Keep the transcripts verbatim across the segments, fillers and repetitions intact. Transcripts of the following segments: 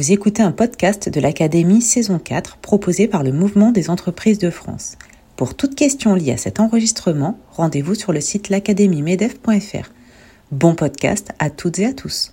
Vous écoutez un podcast de l'Académie saison quatre proposé par le Mouvement des entreprises de France. Pour toute question liée à cet enregistrement, rendez-vous sur le site l'académie medef point f r. Bon podcast à toutes et à tous.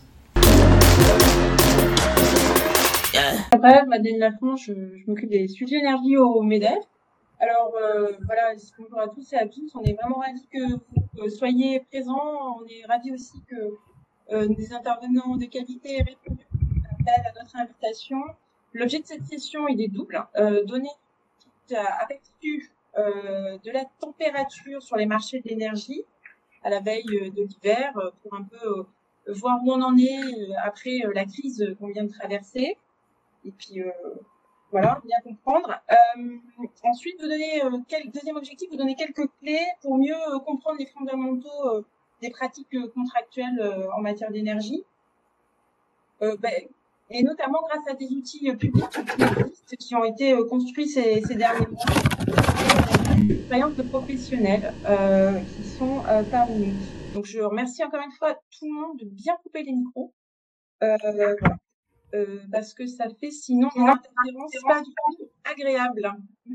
Après, Madeleine Lafont, je, je m'occupe des sujets énergie au MEDEF. Alors euh, voilà, bonjour à tous et à tous. On est vraiment ravis que vous euh, soyez présents. On est ravis aussi que euh, des intervenants de qualité aient répondu à notre invitation. L'objet de cette session, il est double. Euh, donner un petit aperçu euh, de la température sur les marchés de l'énergie à la veille de l'hiver euh, pour un peu euh, voir où on en est euh, après euh, la crise qu'on vient de traverser. Et puis, euh, voilà, bien comprendre. Euh, ensuite, vous donnez, euh, quel, deuxième objectif, vous donnez quelques clés pour mieux euh, comprendre les fondamentaux euh, des pratiques euh, contractuelles euh, en matière d'énergie. Euh, ben, et notamment grâce à des outils euh, publics qui existent, qui ont été euh, construits ces, ces derniers mois. Des expériences de professionnels euh, qui sont euh, parmi nous. Donc, je remercie encore une fois tout le monde de bien couper les micros. Euh, voilà. Euh, parce que ça fait sinon une interférence pas du tout agréable.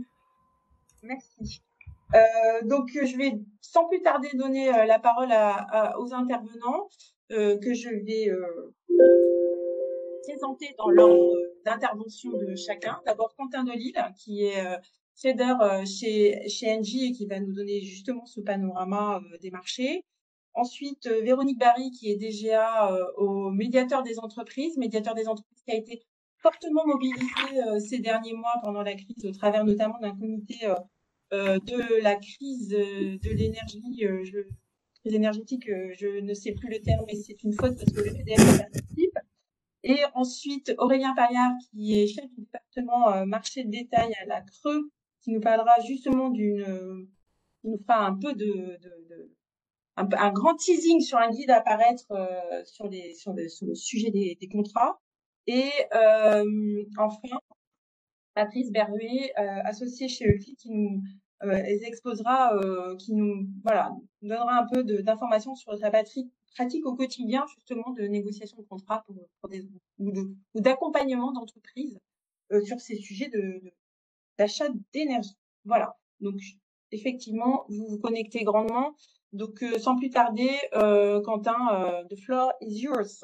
Merci. Euh, donc, je vais sans plus tarder donner euh, la parole à, à, aux intervenants euh, que je vais euh, présenter dans l'ordre d'intervention de chacun. D'abord, Quentin Delisle, qui est euh, trader euh, chez, chez Engie et qui va nous donner justement ce panorama euh, des marchés. Ensuite, euh, Véronique Barry, qui est D G A euh, au médiateur des entreprises, médiateur des entreprises qui a été fortement mobilisé euh, ces derniers mois pendant la crise, au travers notamment d'un comité euh, euh, de la crise euh, de l'énergie, euh, je, crise énergétique, euh, je ne sais plus le terme, mais c'est une faute parce que le P D F participe. Et ensuite, Aurélien Paillard, qui est chef du département euh, marché de détail à la Creux, qui nous parlera justement d'une, euh, qui nous fera un peu de, de, de Un, un grand teasing sur un guide à apparaître euh, sur, les, sur, le, sur le sujet des, des contrats. Et euh, enfin, Patrice Berruet, euh, associé chez E F I, qui nous euh, exposera, euh, qui nous voilà, donnera un peu de, d'informations sur sa pratique, pratique au quotidien, justement, de négociation de contrats pour, pour des, ou, de, ou d'accompagnement d'entreprises euh, sur ces sujets de, de, d'achat d'énergie. Voilà. Donc, effectivement, vous vous connectez grandement. Donc, euh, sans plus tarder, euh, Quentin, euh, the floor is yours.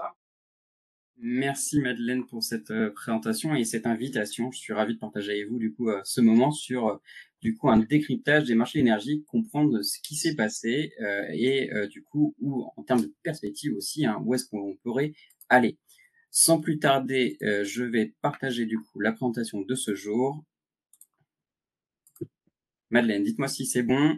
Merci Madeleine pour cette euh, présentation et cette invitation. Je suis ravi de partager avec vous du coup euh, ce moment sur euh, du coup un décryptage des marchés d'énergie, comprendre ce qui s'est passé euh, et euh, du coup où en termes de perspective aussi, hein, où est-ce qu'on pourrait aller. Sans plus tarder, euh, je vais partager du coup la présentation de ce jour. Madeleine, dites-moi si c'est bon.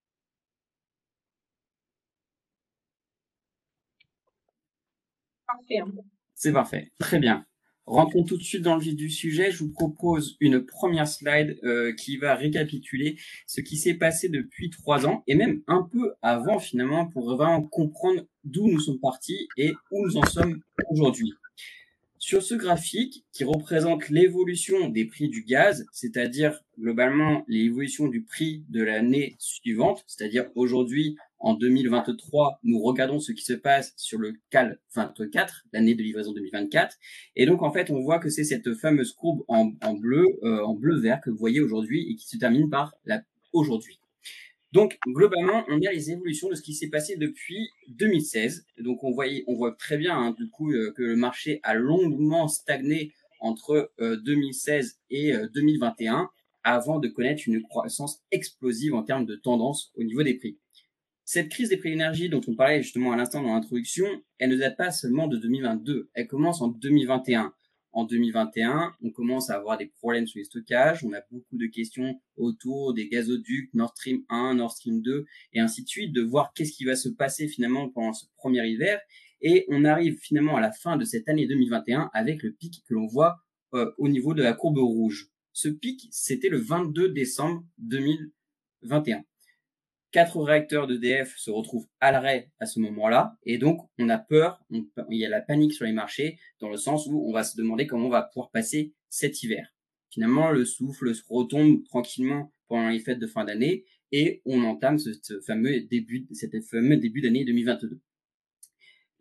Parfait. C'est parfait, très bien. Rentrons tout de suite dans le vif du sujet. Je vous propose une première slide euh, qui va récapituler ce qui s'est passé depuis trois ans et même un peu avant finalement pour vraiment comprendre d'où nous sommes partis et où nous en sommes aujourd'hui. Sur ce graphique qui représente l'évolution des prix du gaz, c'est-à-dire globalement l'évolution du prix de l'année suivante, c'est-à-dire aujourd'hui en deux mille vingt-trois, nous regardons ce qui se passe sur le C A L vingt-quatre, l'année de livraison deux mille vingt-quatre, et donc en fait on voit que c'est cette fameuse courbe en, en bleu, euh, en bleu-vert que vous voyez aujourd'hui et qui se termine par la aujourd'hui. Donc, globalement, on a les évolutions de ce qui s'est passé depuis deux mille seize. Donc, on, voyait, on voit très bien, hein, du coup, euh, que le marché a longuement stagné entre euh, deux mille seize et euh, deux mille vingt et un avant de connaître une croissance explosive en termes de tendance au niveau des prix. Cette crise des prix de l'énergie dont on parlait justement à l'instant dans l'introduction, elle ne date pas seulement de deux mille vingt-deux, elle commence en deux mille vingt et un. En deux mille vingt et un, on commence à avoir des problèmes sur les stockages, on a beaucoup de questions autour des gazoducs, Nord Stream un, Nord Stream deux, et ainsi de suite, de voir qu'est-ce qui va se passer finalement pendant ce premier hiver. Et on arrive finalement à la fin de cette année deux mille vingt et un avec le pic que l'on voit euh, au niveau de la courbe rouge. Ce pic, c'était le vingt-deux décembre deux mille vingt et un. Quatre réacteurs d'E D F se retrouvent à l'arrêt à ce moment-là, et donc on a peur, on, il y a la panique sur les marchés, dans le sens où on va se demander comment on va pouvoir passer cet hiver. Finalement, le souffle se retombe tranquillement pendant les fêtes de fin d'année, et on entame ce, ce fameux début, cet fameux début d'année deux mille vingt-deux.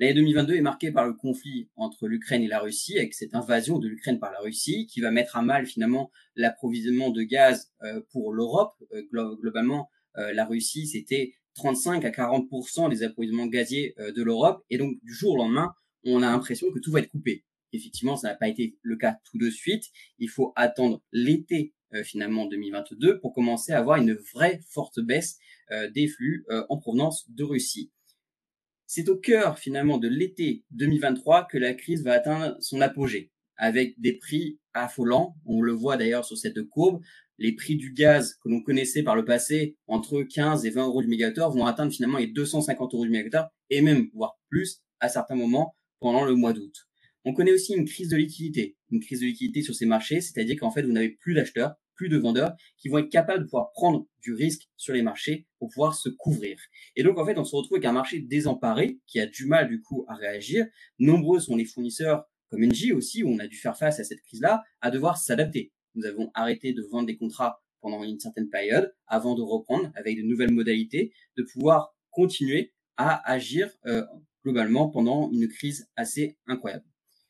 L'année deux mille vingt-deux est marquée par le conflit entre l'Ukraine et la Russie, avec cette invasion de l'Ukraine par la Russie, qui va mettre à mal finalement l'approvisionnement de gaz euh, pour l'Europe. Euh, glo- globalement, euh, la Russie, c'était trente-cinq à quarante pour cent des approvisionnements gaziers euh, de l'Europe, et donc du jour au lendemain, on a l'impression que tout va être coupé. Effectivement, ça n'a pas été le cas tout de suite. Il faut attendre l'été euh, finalement deux mille vingt-deux pour commencer à avoir une vraie forte baisse euh, des flux euh, en provenance de Russie. C'est au cœur finalement de l'été deux mille vingt-trois que la crise va atteindre son apogée, avec des prix affolants. On le voit d'ailleurs sur cette courbe. Les prix du gaz que l'on connaissait par le passé, entre quinze et vingt euros du mégawattheure, vont atteindre finalement les deux cent cinquante euros du mégawattheure, et même, voire plus, à certains moments pendant le mois d'août. On connaît aussi une crise de liquidité, une crise de liquidité sur ces marchés, c'est-à-dire qu'en fait, vous n'avez plus d'acheteurs, plus de vendeurs qui vont être capables de pouvoir prendre du risque sur les marchés pour pouvoir se couvrir. Et donc, en fait, on se retrouve avec un marché désemparé qui a du mal, du coup, à réagir. Nombreux sont les fournisseurs, comme Engie aussi, où on a dû faire face à cette crise-là, à devoir s'adapter. Nous avons arrêté de vendre des contrats pendant une certaine période avant de reprendre avec de nouvelles modalités, de pouvoir continuer à agir euh, globalement pendant une crise assez incroyable.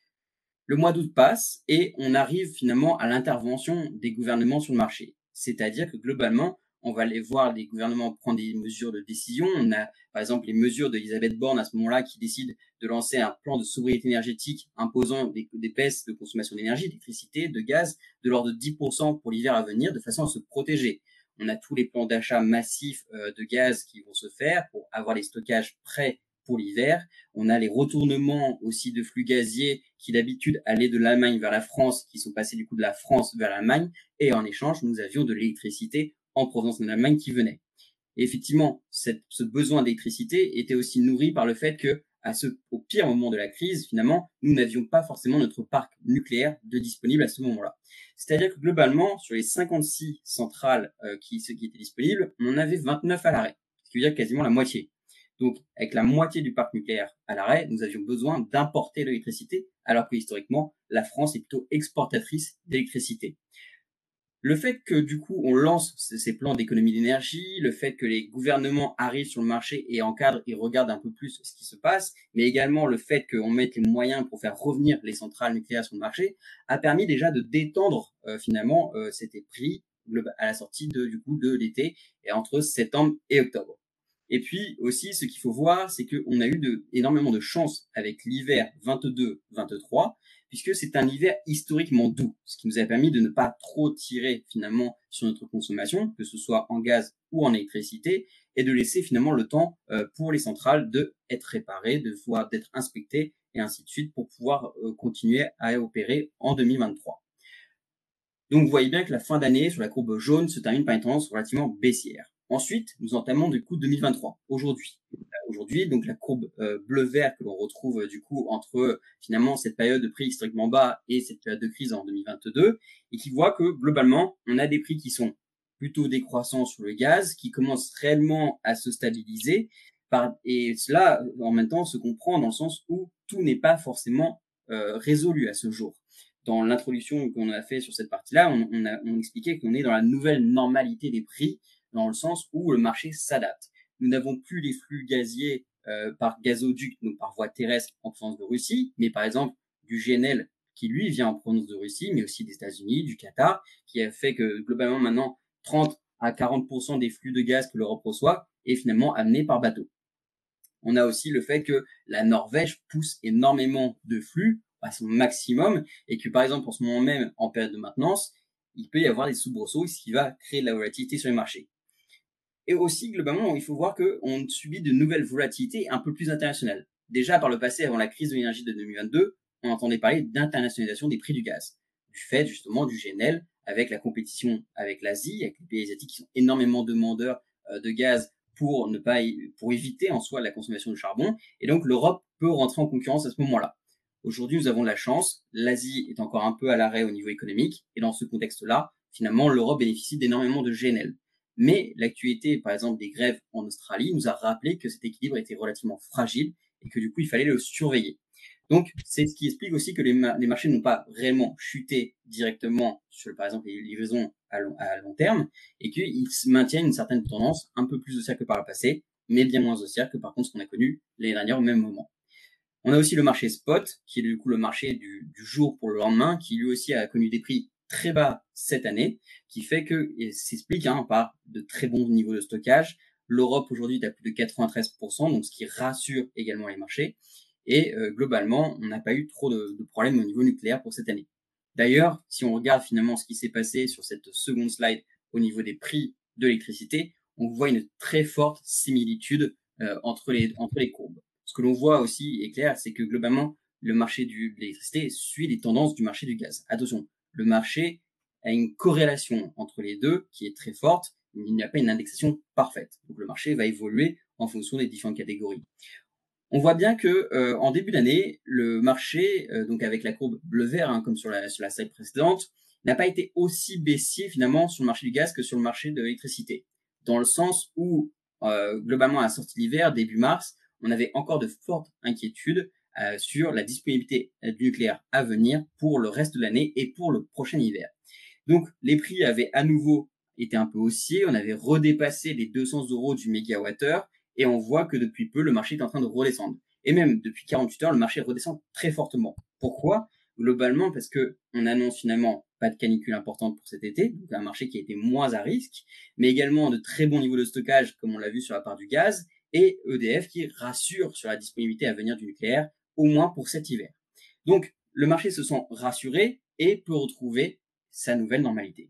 Le mois d'août passe et on arrive finalement à l'intervention des gouvernements sur le marché. C'est-à-dire que globalement, on va aller voir les gouvernements prendre des mesures de décision. On a par exemple les mesures d'Elisabeth Borne à ce moment-là qui décide de lancer un plan de sobriété énergétique imposant des, des baisses de consommation d'énergie, d'électricité, de gaz de l'ordre de dix pour cent pour l'hiver à venir de façon à se protéger. On a tous les plans d'achat massifs euh, de gaz qui vont se faire pour avoir les stockages prêts pour l'hiver. On a les retournements aussi de flux gaziers qui d'habitude allaient de l'Allemagne vers la France, qui sont passés du coup de la France vers l'Allemagne. Et en échange, nous avions de l'électricité en provenance de l'Allemagne qui venait. Et effectivement, cette, ce besoin d'électricité était aussi nourri par le fait que, à ce, au pire moment de la crise, finalement, nous n'avions pas forcément notre parc nucléaire de disponible à ce moment-là. C'est-à-dire que globalement, sur les cinquante-six centrales euh, qui, qui étaient disponibles, on en avait vingt-neuf à l'arrêt, ce qui veut dire quasiment la moitié. Donc, avec la moitié du parc nucléaire à l'arrêt, nous avions besoin d'importer l'électricité, alors que historiquement, la France est plutôt exportatrice d'électricité. Le fait que du coup on lance ces plans d'économie d'énergie, le fait que les gouvernements arrivent sur le marché et encadrent et regardent un peu plus ce qui se passe, mais également le fait qu'on mette les moyens pour faire revenir les centrales nucléaires sur le marché, a permis déjà de détendre euh, finalement euh, cet prix à la sortie de, du coup de l'été et entre septembre et octobre. Et puis aussi, ce qu'il faut voir, c'est qu'on a eu de, énormément de chance avec l'hiver vingt-deux vingt-trois, puisque c'est un hiver historiquement doux, ce qui nous a permis de ne pas trop tirer finalement sur notre consommation, que ce soit en gaz ou en électricité, et de laisser finalement le temps euh, pour les centrales de être réparées, de pouvoir d'être inspectées, et ainsi de suite, pour pouvoir euh, continuer à opérer en deux mille vingt-trois. Donc vous voyez bien que la fin d'année sur la courbe jaune se termine par une tendance relativement baissière. Ensuite, nous entamons du coup deux mille vingt-trois, aujourd'hui. Aujourd'hui, donc la courbe euh, bleu-vert que l'on retrouve euh, du coup entre euh, finalement cette période de prix historiquement bas et cette période de crise en deux mille vingt-deux, et qui voit que globalement, on a des prix qui sont plutôt décroissants sur le gaz, qui commencent réellement à se stabiliser, par, et cela en même temps se comprend dans le sens où tout n'est pas forcément euh, résolu à ce jour. Dans l'introduction qu'on a fait sur cette partie-là, on, on, a, on expliquait qu'on est dans la nouvelle normalité des prix, dans le sens où le marché s'adapte. Nous n'avons plus les flux gaziers euh, par gazoduc, donc par voie terrestre en provenance de Russie, mais par exemple du G N L qui lui vient en provenance de Russie, mais aussi des États-Unis, du Qatar, qui a fait que globalement maintenant trente à quarante pour cent des flux de gaz que l'Europe reçoit est finalement amené par bateau. On a aussi le fait que la Norvège pousse énormément de flux à son maximum et que par exemple en ce moment même en période de maintenance, il peut y avoir des soubresauts, ce qui va créer de la volatilité sur les marchés. Et aussi, globalement, il faut voir qu'on subit de nouvelles volatilités un peu plus internationales. Déjà, par le passé, avant la crise de l'énergie de deux mille vingt-deux, on entendait parler d'internationalisation des prix du gaz, du fait justement du G N L, avec la compétition avec l'Asie, avec les pays asiatiques qui sont énormément demandeurs euh, de gaz pour ne pas, pour éviter en soi la consommation de charbon. Et donc, l'Europe peut rentrer en concurrence à ce moment-là. Aujourd'hui, nous avons de la chance. L'Asie est encore un peu à l'arrêt au niveau économique. Et dans ce contexte-là, finalement, l'Europe bénéficie d'énormément de G N L. Mais l'actualité, par exemple, des grèves en Australie nous a rappelé que cet équilibre était relativement fragile et que du coup, il fallait le surveiller. Donc, c'est ce qui explique aussi que les, ma- les marchés n'ont pas réellement chuté directement sur, par exemple, les livraisons à long, à long terme et qu'ils maintiennent une certaine tendance un peu plus haussière que par le passé, mais bien moins haussière que par contre ce qu'on a connu l'année dernière au même moment. On a aussi le marché spot, qui est du coup le marché du, du jour pour le lendemain, qui lui aussi a connu des prix très bas cette année, qui fait que, et s'explique hein, par de très bons niveaux de stockage. L'Europe aujourd'hui est à plus de quatre-vingt-treize pour cent, donc ce qui rassure également les marchés. Et euh, globalement, on n'a pas eu trop de, de problèmes au niveau nucléaire pour cette année. D'ailleurs, si on regarde finalement ce qui s'est passé sur cette seconde slide au niveau des prix de l'électricité, on voit une très forte similitude euh, entre, les, entre les courbes. Ce que l'on voit aussi est clair, c'est que globalement, le marché du, de l'électricité suit les tendances du marché du gaz. Attention, le marché a une corrélation entre les deux qui est très forte, mais il n'y a pas une indexation parfaite. Donc le marché va évoluer en fonction des différentes catégories. On voit bien que euh, en début d'année, le marché, euh, donc avec la courbe bleu-vert, hein, comme sur la, sur la slide précédente, n'a pas été aussi baissier finalement sur le marché du gaz que sur le marché de l'électricité. Dans le sens où, euh, globalement, à la sortie de l'hiver, début mars, on avait encore de fortes inquiétudes euh, sur la disponibilité du nucléaire à venir pour le reste de l'année et pour le prochain hiver. Donc, les prix avaient à nouveau été un peu haussiers. On avait redépassé les deux cents euros du mégawattheure et on voit que depuis peu, le marché est en train de redescendre. Et même depuis quarante-huit heures, le marché redescend très fortement. Pourquoi? Globalement, parce que on annonce finalement pas de canicule importante pour cet été, donc un marché qui a été moins à risque, mais également de très bons niveaux de stockage, comme on l'a vu sur la part du gaz, et E D F qui rassure sur la disponibilité à venir du nucléaire, au moins pour cet hiver. Donc, le marché se sent rassuré et peut retrouver sa nouvelle normalité.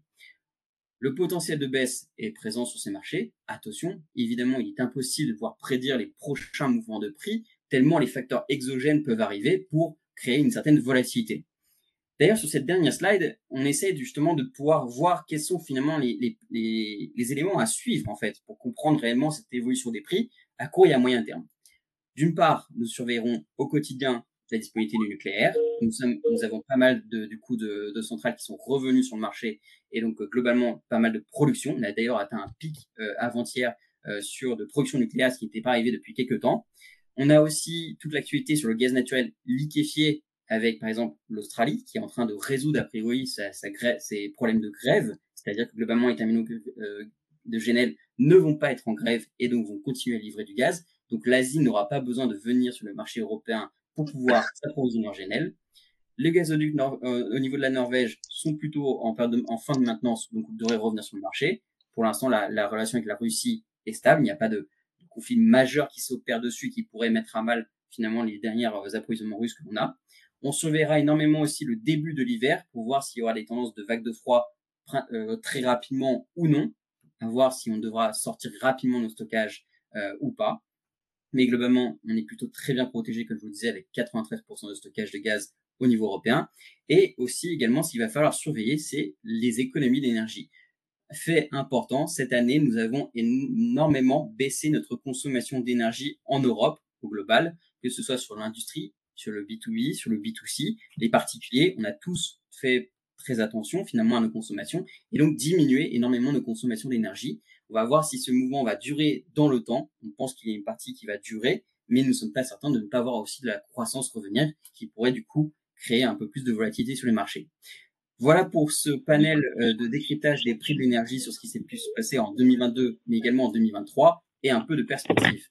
Le potentiel de baisse est présent sur ces marchés. Attention, évidemment, il est impossible de pouvoir prédire les prochains mouvements de prix, tellement les facteurs exogènes peuvent arriver pour créer une certaine volatilité. D'ailleurs, sur cette dernière slide, on essaie justement de pouvoir voir quels sont finalement les, les, les, les éléments à suivre, en fait, pour comprendre réellement cette évolution des prix à court et à moyen terme. D'une part, nous surveillerons au quotidien la disponibilité du nucléaire. Nous, sommes, nous avons pas mal de, du coup de, de centrales qui sont revenues sur le marché et donc euh, globalement pas mal de production. On a d'ailleurs atteint un pic euh, avant-hier euh, sur de production nucléaire, ce qui n'était pas arrivé depuis quelques temps. On a aussi toute l'activité sur le gaz naturel liquéfié avec par exemple l'Australie qui est en train de résoudre a priori sa, sa grève, ses problèmes de grève, c'est-à-dire que globalement les terminaux euh, de Genel ne vont pas être en grève et donc vont continuer à livrer du gaz. Donc l'Asie n'aura pas besoin de venir sur le marché européen pour pouvoir s'approvisionner en G N L. Les gazoducs euh, au niveau de la Norvège sont plutôt en, de, en fin de maintenance, donc devraient revenir sur le marché. Pour l'instant, la, la relation avec la Russie est stable. Il n'y a pas de, de conflit majeur qui s'opère dessus qui pourrait mettre à mal finalement les derniers approvisionnements russes que l'on a. On surveillera énormément aussi le début de l'hiver pour voir s'il y aura des tendances de vagues de froid euh, très rapidement ou non, à voir si on devra sortir rapidement nos stockages euh, ou pas. Mais globalement, on est plutôt très bien protégé, comme je vous le disais, avec quatre-vingt-treize pour cent de stockage de gaz au niveau européen. Et aussi, également, ce qu'il va falloir surveiller, c'est les économies d'énergie. Fait important, cette année, nous avons énormément baissé notre consommation d'énergie en Europe, au global, que ce soit sur l'industrie, sur le B deux B, sur le B deux C, les particuliers. On a tous fait très attention, finalement, à nos consommations et donc diminué énormément nos consommations d'énergie. On va voir si ce mouvement va durer dans le temps. On pense qu'il y a une partie qui va durer, mais nous ne sommes pas certains de ne pas voir aussi de la croissance revenir qui pourrait du coup créer un peu plus de volatilité sur les marchés. Voilà pour ce panel euh, de décryptage des prix de l'énergie sur ce qui s'est pu se passer en deux mille vingt-deux, mais également en deux mille vingt-trois, et un peu de perspective.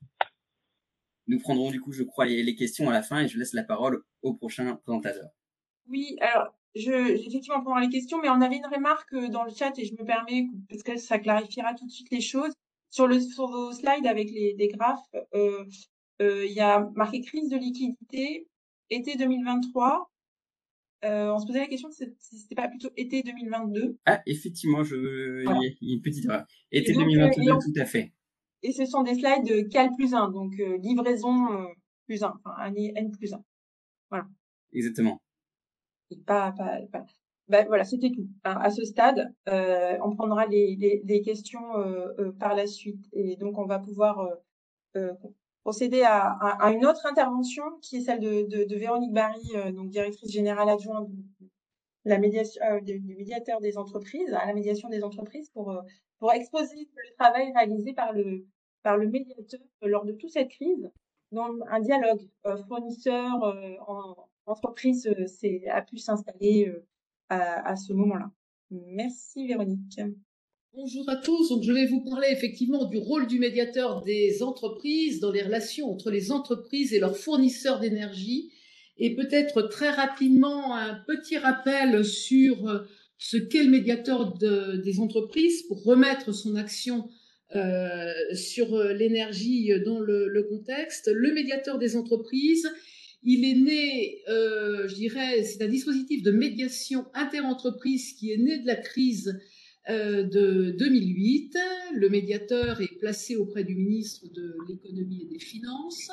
Nous prendrons du coup, je crois, les, les questions à la fin, et je laisse la parole au prochain présentateur. Oui, alors, je, effectivement, on prendra les questions, mais on avait une remarque dans le chat, et je me permets, parce que ça clarifiera tout de suite les choses. Sur, le, sur vos slides avec les, les graphes, euh, euh, il y a marqué crise de liquidité, été deux mille vingt-trois. Euh, on se posait la question si c'était pas plutôt été deux mille vingt-deux. Ah, effectivement, je... voilà. Il y a une petite erreur. Été donc, deux mille vingt-deux, on... tout à fait. Et ce sont des slides Cal plus un, donc euh, livraison euh, plus un, enfin année N plus un. Voilà. Exactement. Et pas, pas, pas... Ben, voilà, c'était tout. Hein, à ce stade, euh, on prendra les, les, les questions euh, euh, par la suite. Et donc, on va pouvoir euh, euh, procéder à, à, à une autre intervention qui est celle de, de, de Véronique Barry, euh, donc directrice générale adjointe de la médiation, euh, du médiateur des entreprises, à la médiation des entreprises, pour, euh, pour exposer le travail réalisé par le, par le médiateur lors de toute cette crise, dans un dialogue euh, fournisseur euh, en entreprise euh, c'est, a pu s'installer euh, à, à ce moment-là. Merci Véronique. Bonjour à tous, donc je vais vous parler effectivement du rôle du médiateur des entreprises dans les relations entre les entreprises et leurs fournisseurs d'énergie, et peut-être très rapidement un petit rappel sur ce qu'est le médiateur de, des entreprises pour remettre son action euh, sur l'énergie dans le, le contexte. Le médiateur des entreprises, il est né, euh, je dirais, c'est un dispositif de médiation interentreprise qui est né de la crise Euh, de deux mille huit. Le médiateur est placé auprès du ministre de l'économie et des finances.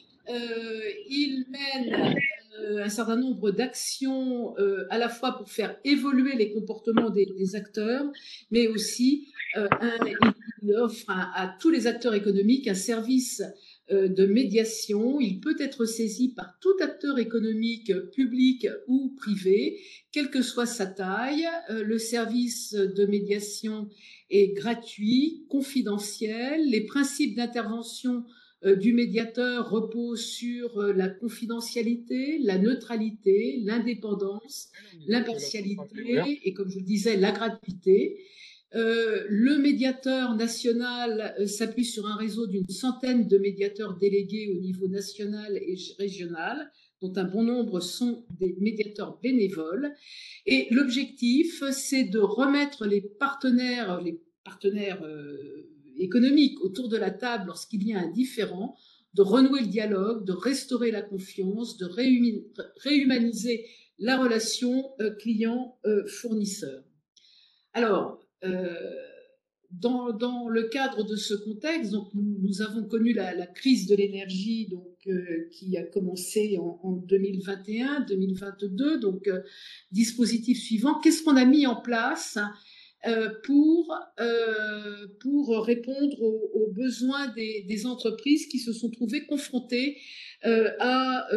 Euh, il mène euh, un certain nombre d'actions euh, à la fois pour faire évoluer les comportements des, des acteurs, mais aussi euh, un, il offre à, à tous les acteurs économiques un service euh, de médiation. Il peut être saisi par tout acteur économique, public ou privé, quelle que soit sa taille. Euh, le service de médiation est gratuit, confidentiel. Les principes d'intervention du médiateur repose sur la confidentialité, la neutralité, l'indépendance, l'impartialité et, comme je le disais, la gratuité. Euh, le médiateur national euh, s'appuie sur un réseau d'une centaine de médiateurs délégués au niveau national et régional, dont un bon nombre sont des médiateurs bénévoles. Et l'objectif, c'est de remettre les partenaires, les partenaires euh, économiques autour de la table lorsqu'il y a un différend, de renouer le dialogue, de restaurer la confiance, de réhumaniser la relation euh, client-fournisseur. Alors, euh, dans, dans le cadre de ce contexte, donc nous, nous avons connu la, la crise de l'énergie donc euh, qui a commencé en, en deux mille vingt et un, deux mille vingt-deux. Donc, euh, dispositif suivant, qu'est-ce qu'on a mis en place euh, pour, euh, pour répondre aux, aux besoins des, des entreprises qui se sont trouvées confrontées euh, à,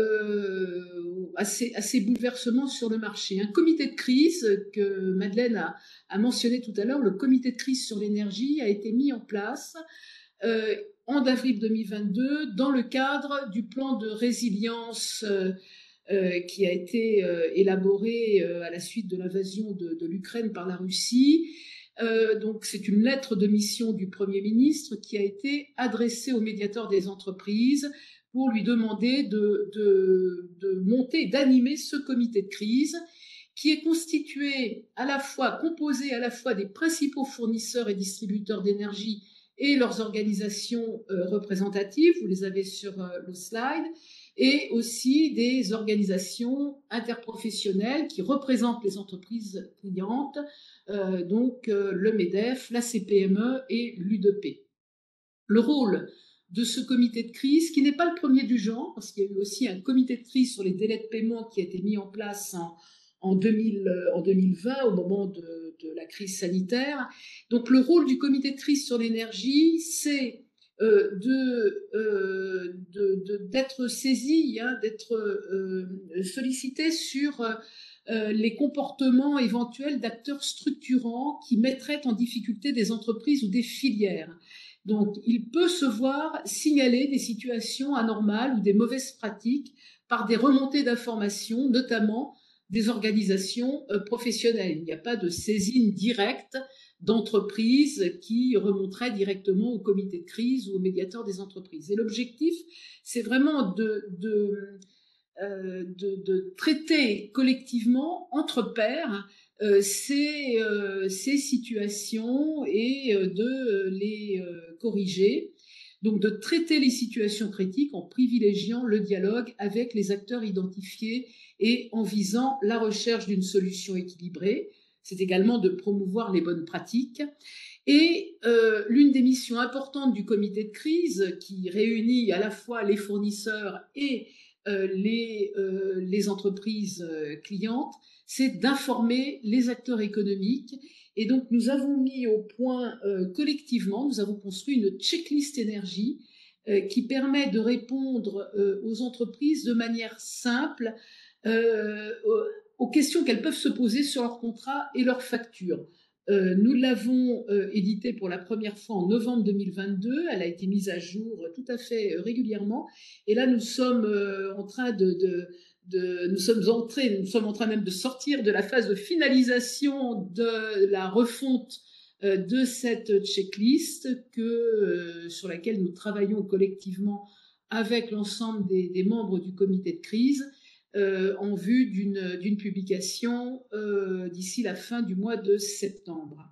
euh, à, ces, à ces bouleversements sur le marché. Un comité de crise que Madeleine a, a mentionné tout à l'heure, le comité de crise sur l'énergie a été mis en place euh, en avril deux mille vingt-deux dans le cadre du plan de résilience euh, euh, qui a été euh, élaboré euh, à la suite de l'invasion de, de l'Ukraine par la Russie. Euh, donc c'est une lettre de mission du Premier ministre qui a été adressée au médiateur des entreprises pour lui demander de, de, de monter, d'animer ce comité de crise qui est constitué à la fois, composé à la fois des principaux fournisseurs et distributeurs d'énergie et leurs organisations euh, représentatives, vous les avez sur euh, le slide, et aussi des organisations interprofessionnelles qui représentent les entreprises clientes, euh, donc euh, le MEDEF, la C P M E et l'U D P. Le rôle de ce comité de crise, qui n'est pas le premier du genre, parce qu'il y a eu aussi un comité de crise sur les délais de paiement qui a été mis en place en, en, deux mille, en deux mille vingt, au moment de, de la crise sanitaire. Donc le rôle du comité de crise sur l'énergie, c'est euh, de, euh, de, de, d'être saisi, hein, d'être euh, sollicité sur euh, les comportements éventuels d'acteurs structurants qui mettraient en difficulté des entreprises ou des filières. Donc, il peut se voir signaler des situations anormales ou des mauvaises pratiques par des remontées d'informations, notamment des organisations euh, professionnelles. Il n'y a pas de saisine directe d'entreprises qui remonterait directement au comité de crise ou au médiateur des entreprises. Et l'objectif, c'est vraiment de, de, euh, de, de traiter collectivement, entre pairs, Euh, ces, euh, ces situations et euh, de euh, les euh, corriger, donc de traiter les situations critiques en privilégiant le dialogue avec les acteurs identifiés et en visant la recherche d'une solution équilibrée. C'est également de promouvoir les bonnes pratiques. Et euh, l'une des missions importantes du comité de crise, qui réunit à la fois les fournisseurs et euh, les, euh, les entreprises euh, clientes, c'est d'informer les acteurs économiques. Et donc, nous avons mis au point euh, collectivement, nous avons construit une checklist énergie euh, qui permet de répondre euh, aux entreprises de manière simple euh, aux questions qu'elles peuvent se poser sur leur contrat et leurs factures. Euh, nous l'avons euh, éditée pour la première fois en novembre deux mille vingt-deux. Elle a été mise à jour tout à fait euh, régulièrement. Et là, nous sommes euh, en train de, de, de, nous sommes entrés, nous sommes en train même de sortir de la phase de finalisation de la refonte euh, de cette checklist que, euh, sur laquelle nous travaillons collectivement avec l'ensemble des, des membres du comité de crise euh, en vue d'une d'une publication euh, d'ici la fin du mois de septembre.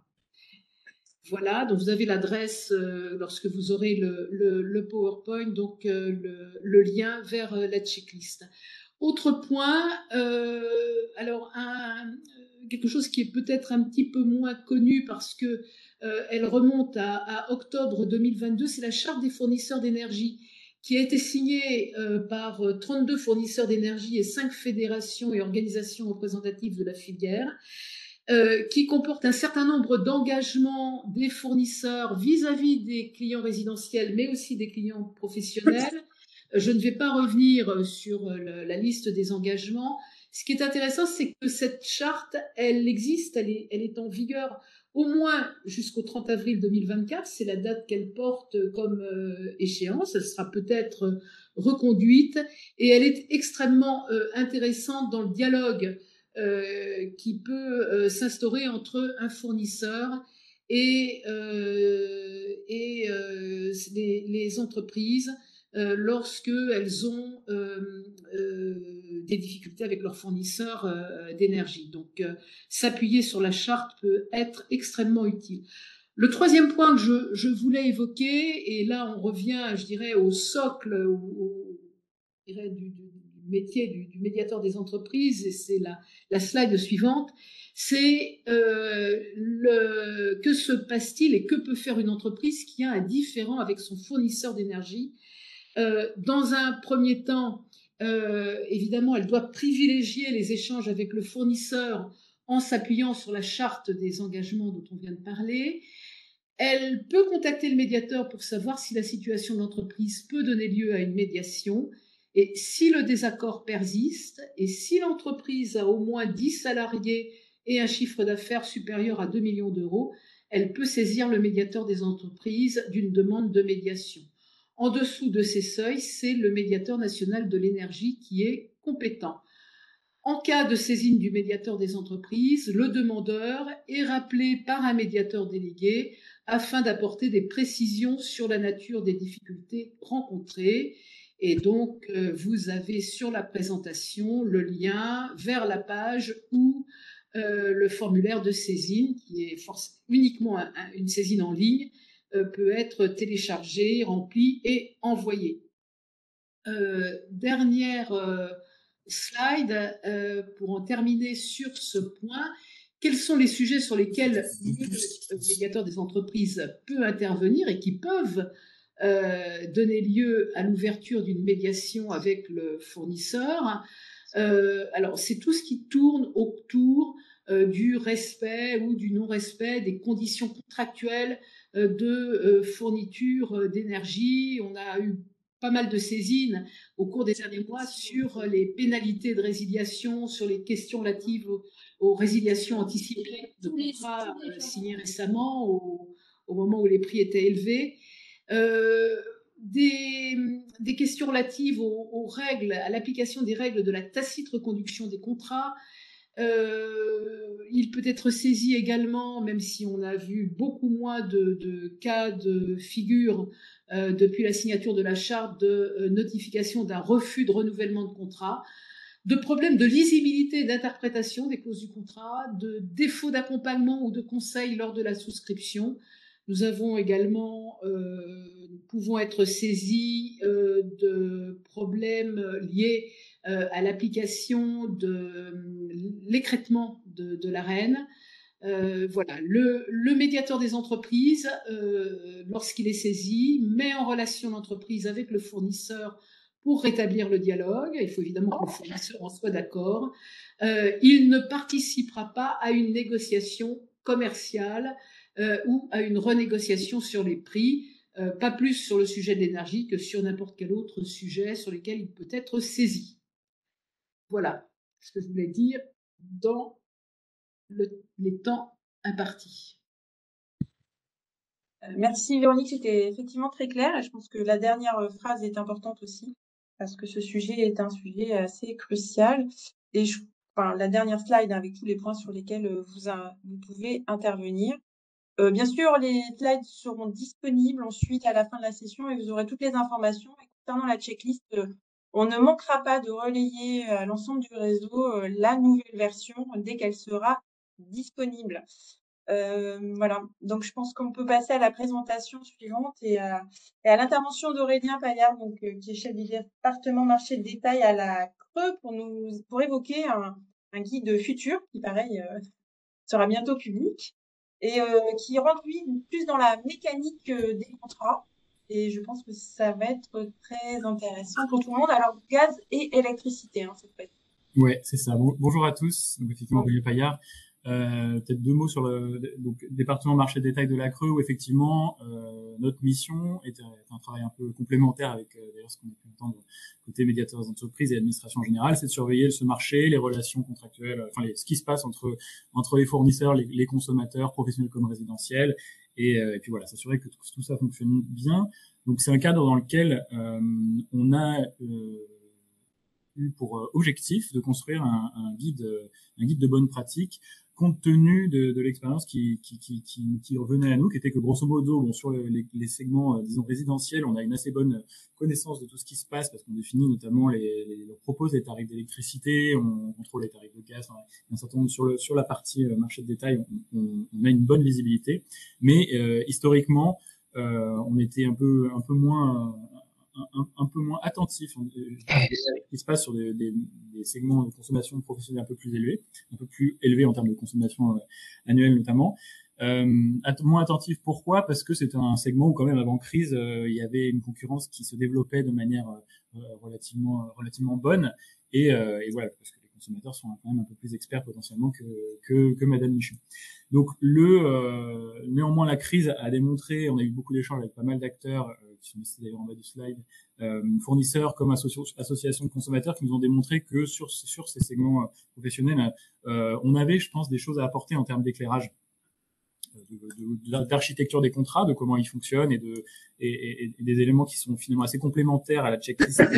Voilà, donc vous avez l'adresse euh, lorsque vous aurez le, le, le PowerPoint, donc euh, le, le lien vers euh, la checklist. Autre point, euh, alors un, quelque chose qui est peut-être un petit peu moins connu parce que euh, elle remonte à, à octobre deux mille vingt-deux, c'est la charte des fournisseurs d'énergie qui a été signée euh, par trente-deux fournisseurs d'énergie et cinq fédérations et organisations représentatives de la filière. Euh, qui comporte un certain nombre d'engagements des fournisseurs vis-à-vis des clients résidentiels, mais aussi des clients professionnels. Je ne vais pas revenir sur le, la liste des engagements. Ce qui est intéressant, c'est que cette charte, elle existe, elle est, elle est en vigueur au moins jusqu'au trente avril deux mille vingt-quatre. C'est la date qu'elle porte comme euh, échéance. Elle sera peut-être reconduite et elle est extrêmement euh, intéressante dans le dialogue Euh, qui peut euh, s'instaurer entre un fournisseur et, euh, et euh, les, les entreprises euh, lorsque elles ont euh, euh, des difficultés avec leurs fournisseurs euh, d'énergie. Donc, euh, s'appuyer sur la charte peut être extrêmement utile. Le troisième point que je, je voulais évoquer, et là on revient, je dirais, au socle, au, au, je dirais, du, du métier du, du médiateur des entreprises, et c'est la, la slide suivante, c'est euh, le, que se passe-t-il et que peut faire une entreprise qui a un différend avec son fournisseur d'énergie. Euh, dans un premier temps, euh, évidemment, elle doit privilégier les échanges avec le fournisseur en s'appuyant sur la charte des engagements dont on vient de parler. Elle peut contacter le médiateur pour savoir si la situation de l'entreprise peut donner lieu à une médiation. Et si le désaccord persiste et si l'entreprise a au moins dix salariés et un chiffre d'affaires supérieur à deux millions d'euros, elle peut saisir le médiateur des entreprises d'une demande de médiation. En dessous de ces seuils, c'est le médiateur national de l'énergie qui est compétent. En cas de saisine du médiateur des entreprises, le demandeur est rappelé par un médiateur délégué afin d'apporter des précisions sur la nature des difficultés rencontrées. Et donc, euh, vous avez sur la présentation le lien vers la page où euh, le formulaire de saisine, qui est force, uniquement un, un, une saisine en ligne, euh, peut être téléchargé, rempli et envoyé. Euh, dernière euh, slide euh, pour en terminer sur ce point. Quels sont les sujets sur lesquels le médiateur des entreprises peut intervenir et qui peuvent euh, donner lieu à l'ouverture d'une médiation avec le fournisseur? Euh, alors, c'est tout ce qui tourne autour euh, du respect ou du non-respect des conditions contractuelles euh, de euh, fourniture d'énergie. On a eu pas mal de saisines au cours des derniers mois sur les pénalités de résiliation, sur les questions relatives aux, aux résiliations anticipées de contrats euh, signés récemment au, au moment où les prix étaient élevés. Euh, des, des questions relatives aux, aux règles, à l'application des règles de la tacite reconduction des contrats. Euh, il peut être saisi également, même si on a vu beaucoup moins de, de cas de figure euh, depuis la signature de la charte, de euh, notification d'un refus de renouvellement de contrat, de problèmes de lisibilité et d'interprétation des clauses du contrat, de défaut d'accompagnement ou de conseil lors de la souscription. Nous avons également, euh, nous pouvons être saisis euh, de problèmes liés euh, à l'application de l'écrêtement de, de l'Arenh. Euh, voilà, le, le médiateur des entreprises, euh, lorsqu'il est saisi, met en relation l'entreprise avec le fournisseur pour rétablir le dialogue. Il faut évidemment que le fournisseur en soit d'accord. Euh, il ne participera pas à une négociation commerciale euh, ou à une renégociation sur les prix, euh, pas plus sur le sujet de l'énergie que sur n'importe quel autre sujet sur lequel il peut être saisi. Voilà ce que je voulais dire dans le, les temps impartis. Merci Véronique, c'était effectivement très clair et je pense que la dernière phrase est importante aussi parce que ce sujet est un sujet assez crucial et je, enfin, la dernière slide avec tous les points sur lesquels vous, a, vous pouvez intervenir. Euh, bien sûr, les slides seront disponibles ensuite à la fin de la session et vous aurez toutes les informations. Et concernant la checklist, euh, on ne manquera pas de relayer à l'ensemble du réseau euh, la nouvelle version dès qu'elle sera disponible. Euh, voilà, donc je pense qu'on peut passer à la présentation suivante et à, et à l'intervention d'Aurélien Paillard, donc, euh, qui est chef du département marché de détail à la Creux, pour nous pour évoquer un, un guide futur qui, pareil, euh, sera bientôt public et euh, qui rentre, lui, plus dans la mécanique euh, des contrats. Et je pense que ça va être très intéressant pour tout le monde. Alors, gaz et électricité, hein, cette fois-ci. Ouais, c'est ça. Bon, bonjour à tous. Donc, effectivement, Bon. Aurélien Paillard. Euh, peut-être deux mots sur le donc, département marché de détail de la Creux, où effectivement euh, notre mission est, est un travail un peu complémentaire avec euh, d'ailleurs ce qu'on a pu entendre côté médiateurs des entreprises et administration générale, c'est de surveiller ce marché, les relations contractuelles, enfin les, ce qui se passe entre entre les fournisseurs, les, les consommateurs, professionnels comme résidentiels, et, euh, et puis voilà, s'assurer que tout, tout ça fonctionne bien. Donc c'est un cadre dans lequel euh, on a euh, eu pour euh, objectif de construire un, un guide, un guide de bonne pratique, compte tenu de, de l'expérience qui, qui, qui, qui, qui revenait à nous, qui était que grosso modo, bon, sur les, les segments, euh, disons, résidentiels, on a une assez bonne connaissance de tout ce qui se passe, parce qu'on définit notamment les, les on propose les tarifs d'électricité, on contrôle les tarifs de gaz, enfin, un certain nombre sur le, sur la partie euh, marché de détail, on, on, on a une bonne visibilité, mais euh, historiquement, euh, on était un peu, un peu moins, un, un, un peu moins attentif à ce qui se passe sur des, des, des segments de consommation professionnelle un peu plus élevés, un peu plus élevés en termes de consommation euh, annuelle notamment. Euh, att- moins attentif, pourquoi? Parce que c'était un segment où quand même avant crise, euh, il y avait une concurrence qui se développait de manière euh, relativement relativement bonne, et, euh, et voilà, parce que les consommateurs sont quand même un peu plus experts potentiellement que que, que Madame Michu. Donc le euh, néanmoins la crise a démontré, on a eu beaucoup d'échanges avec pas mal d'acteurs euh, qui sont listés d'ailleurs en bas du slide, euh, fournisseurs comme associ- associations de consommateurs, qui nous ont démontré que sur sur ces segments euh, professionnels, euh, on avait, je pense, des choses à apporter en termes d'éclairage, de, de, d'architecture des contrats, de comment ils fonctionnent, et de et, et, et des éléments qui sont finalement assez complémentaires à la checklist euh,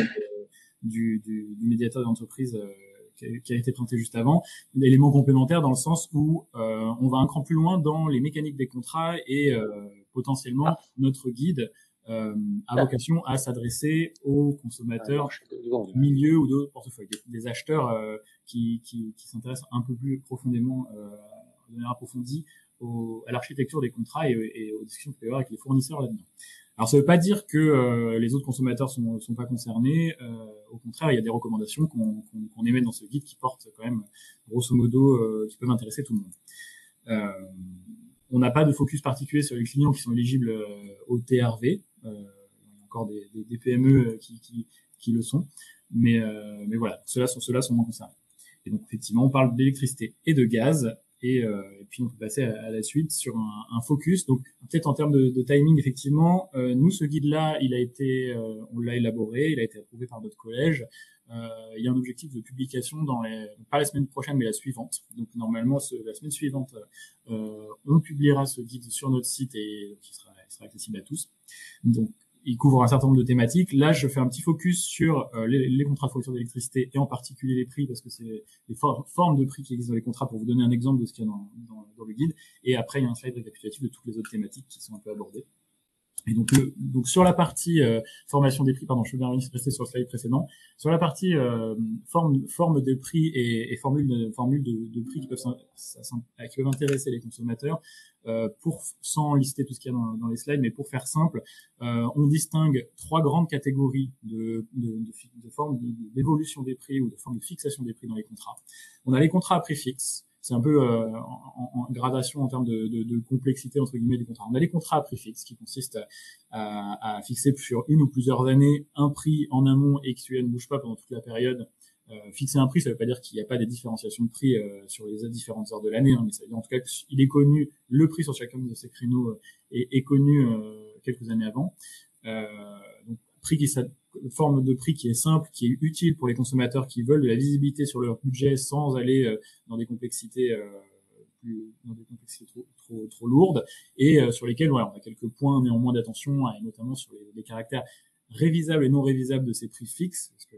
du, du, du médiateur d'entreprise euh, qui, a, qui a été présenté juste avant, d'éléments complémentaires dans le sens où euh, on va un cran plus loin dans les mécaniques des contrats, et euh, potentiellement notre guide euh, a vocation à s'adresser aux consommateurs milieu ou de portefeuille, des, des acheteurs euh, qui, qui, qui s'intéressent un peu plus profondément, euh, de manière approfondie, au, à l'architecture des contrats et, et aux discussions qu'il peut y avoir avec les fournisseurs là-dedans. Alors ça ne veut pas dire que euh, les autres consommateurs sont, sont pas concernés. Euh, au contraire, il y a des recommandations qu'on, qu'on, qu'on émet dans ce guide qui portent quand même, grosso modo, euh, qui peuvent intéresser tout le monde. Euh, on n'a pas de focus particulier sur les clients qui sont éligibles euh, au T R V. Euh, il y a encore des, des, des P M E qui, qui, qui le sont, mais, euh, mais voilà, ceux-là sont, ceux-là sont moins concernés. Et donc effectivement, on parle d'électricité et de gaz. Et, euh, et puis on peut passer à, à la suite sur un, un focus. Donc peut-être en termes de, de timing, effectivement, euh, nous ce guide-là, il a été, euh, on l'a élaboré, il a été approuvé par notre collège. Euh, il y a un objectif de publication dans les, pas la semaine prochaine, mais la suivante. Donc normalement, ce, la semaine suivante, euh, on publiera ce guide sur notre site, et donc il sera, il sera accessible à tous. Donc il couvre un certain nombre de thématiques. Là, je fais un petit focus sur euh, les, les contrats de fourniture d'électricité, et en particulier les prix, parce que c'est les for- formes de prix qui existent dans les contrats, pour vous donner un exemple de ce qu'il y a dans, dans, dans le guide. Et après, il y a un slide récapitulatif de toutes les autres thématiques qui sont un peu abordées. Et donc, le, donc sur la partie euh, formation des prix, pardon, je vais bien rester sur le slide précédent. Sur la partie euh, forme, forme des prix et, et formule de, formule de, de prix qui peuvent, qui peuvent intéresser les consommateurs, euh, pour, sans lister tout ce qu'il y a dans, dans les slides, mais pour faire simple, euh, on distingue trois grandes catégories de, de, de, de formes d'évolution des prix ou de formes de fixation des prix dans les contrats. On a les contrats à prix fixe. C'est un peu euh, en, en gradation en termes de, de, de complexité entre guillemets des contrats. On a les contrats à prix fixe qui consistent à, à, à fixer sur une ou plusieurs années un prix en amont et qui ne bouge pas pendant toute la période. Euh, fixer un prix, ça ne veut pas dire qu'il n'y a pas des différenciations de prix euh, sur les différentes heures de l'année, hein, mais ça veut dire en tout cas qu'il est connu, le prix sur chacun de ces créneaux euh, est, est connu euh, quelques années avant. Euh, donc prix qui forme de prix qui est simple, qui est utile pour les consommateurs qui veulent de la visibilité sur leur budget sans aller euh, dans des complexités euh, plus, dans des complexités trop trop trop lourdes, et euh, sur lesquels voilà, on a quelques points néanmoins d'attention, et notamment sur les, les caractères révisables et non révisables de ces prix fixes, parce que ça peut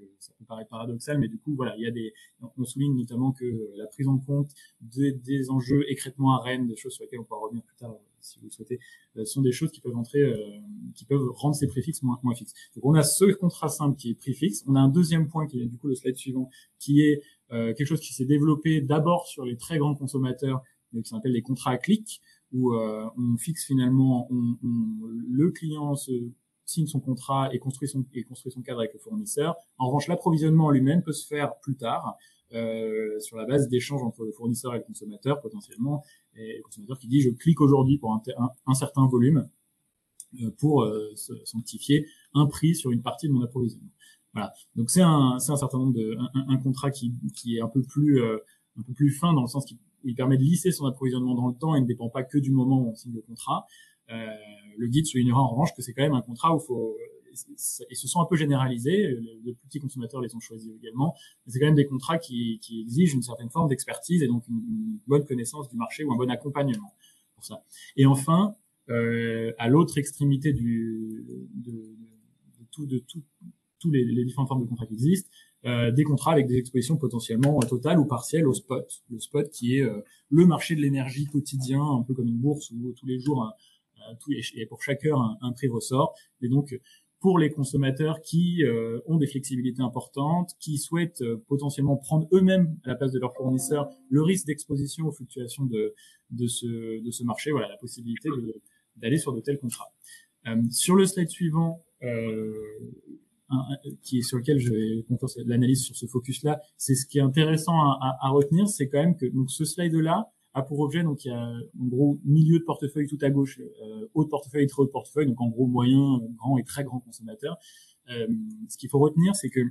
peut paraître paradoxal, mais du coup, voilà, il y a des, on souligne notamment que la prise en compte des, des enjeux écrêtement à Rennes, des choses sur lesquelles on pourra revenir plus tard, si vous le souhaitez, euh, sont des choses qui peuvent entrer, euh, qui peuvent rendre ces préfixes moins, moins fixes. Donc, on a ce contrat simple qui est prix fixe. On a un deuxième point qui est, du coup, le slide suivant, qui est euh, quelque chose qui s'est développé d'abord sur les très grands consommateurs, qui s'appelle les contrats à clic, où euh, on fixe finalement, on, on, le client se signe son contrat et construit son, et construit son cadre avec le fournisseur. En revanche, l'approvisionnement lui-même peut se faire plus tard, euh, sur la base d'échanges entre le fournisseur et le consommateur, potentiellement, et le consommateur qui dit je clique aujourd'hui pour un, un, un certain volume, euh, pour euh, sanctifier un prix sur une partie de mon approvisionnement. Voilà. Donc c'est un, c'est un certain nombre de, un, un contrat qui, qui est un peu plus, euh, un peu plus fin dans le sens qui il permet de lisser son approvisionnement dans le temps et ne dépend pas que du moment où on signe le contrat. Euh, le guide soulignera en revanche que c'est quand même un contrat où il faut, ils se sont un peu généralisés, les plus petits consommateurs les ont choisis également, mais c'est quand même des contrats qui, qui exigent une certaine forme d'expertise et donc une, une bonne connaissance du marché ou un bon accompagnement pour ça. Et enfin, euh, à l'autre extrémité du, de, de, de tout, de tout, tous les, les différentes formes de contrats qui existent, Euh, des contrats avec des expositions potentiellement euh, totales ou partielles au spot. Le spot qui est euh, le marché de l'énergie quotidien, un peu comme une bourse où tous les jours, un, un, tout, et pour chaque heure, un, un prix ressort. Et donc, pour les consommateurs qui euh, ont des flexibilités importantes, qui souhaitent euh, potentiellement prendre eux-mêmes à la place de leurs fournisseurs le risque d'exposition aux fluctuations de, de, ce, de ce marché, voilà, la possibilité de, d'aller sur de tels contrats. Euh, sur le slide suivant, euh, Un, qui est sur lequel je vais conclure l'analyse sur ce focus-là, c'est ce qui est intéressant à, à, à retenir, c'est quand même que donc ce slide-là a pour objet, donc il y a en gros milieu de portefeuille tout à gauche, euh, haut de portefeuille et très haut de portefeuille, donc en gros moyen, grand et très grand consommateur. Euh, ce qu'il faut retenir, c'est que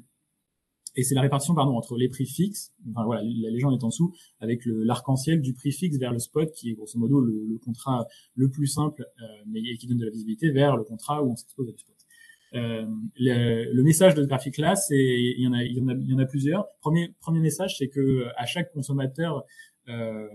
et c'est la répartition pardon entre les prix fixes, enfin voilà, la légende est en dessous, avec le, l'arc-en-ciel du prix fixe vers le spot, qui est grosso modo le, le contrat le plus simple, euh, mais qui donne de la visibilité, vers le contrat où on s'expose à du spot. Euh, le, le message de ce graphique-là, c'est il y en a, il y en a, il y en a plusieurs. Premier, premier message, c'est que à chaque consommateur euh,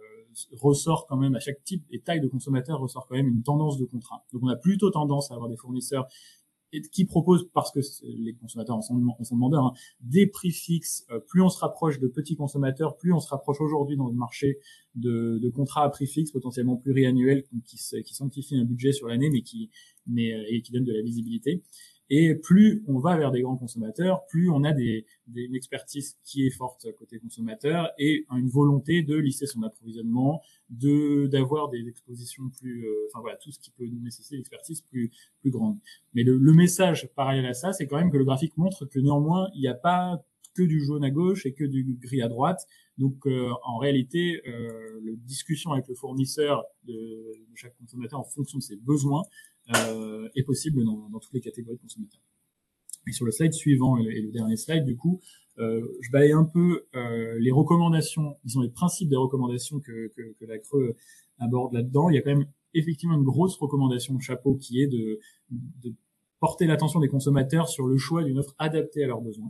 ressort quand même, à chaque type et taille de consommateur ressort quand même une tendance de contrat. Donc on a plutôt tendance à avoir des fournisseurs qui proposent, parce que les consommateurs en sont, en sont demandeurs, hein, des prix fixes. Euh, plus on se rapproche de petits consommateurs, plus on se rapproche aujourd'hui dans le marché de, de contrats à prix fixe, potentiellement pluriannuels, qui, qui sanctifient un budget sur l'année, mais qui, mais, et qui donnent de la visibilité. Et plus on va vers des grands consommateurs, plus on a des, des, une expertise qui est forte côté consommateur et une volonté de lisser son approvisionnement, de d'avoir des expositions plus, euh, enfin voilà, tout ce qui peut nécessiter l'expertise plus plus grande. Mais le, le message parallèle à ça, c'est quand même que le graphique montre que néanmoins il n'y a pas que du jaune à gauche et que du gris à droite. Donc euh, en réalité, euh, la discussion avec le fournisseur de, de chaque consommateur en fonction de ses besoins Euh, est possible dans, dans toutes les catégories de consommateurs. Et sur le slide suivant et le, et le dernier slide, du coup, euh, je balaye un peu euh, les recommandations, disons les principes des recommandations que, que, que la Creux aborde là-dedans. Il y a quand même effectivement une grosse recommandation de chapeau qui est de, de porter l'attention des consommateurs sur le choix d'une offre adaptée à leurs besoins.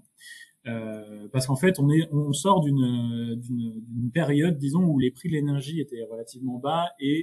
Euh, parce qu'en fait, on est, on sort d'une, d'une, d'une période, disons, où les prix de l'énergie étaient relativement bas et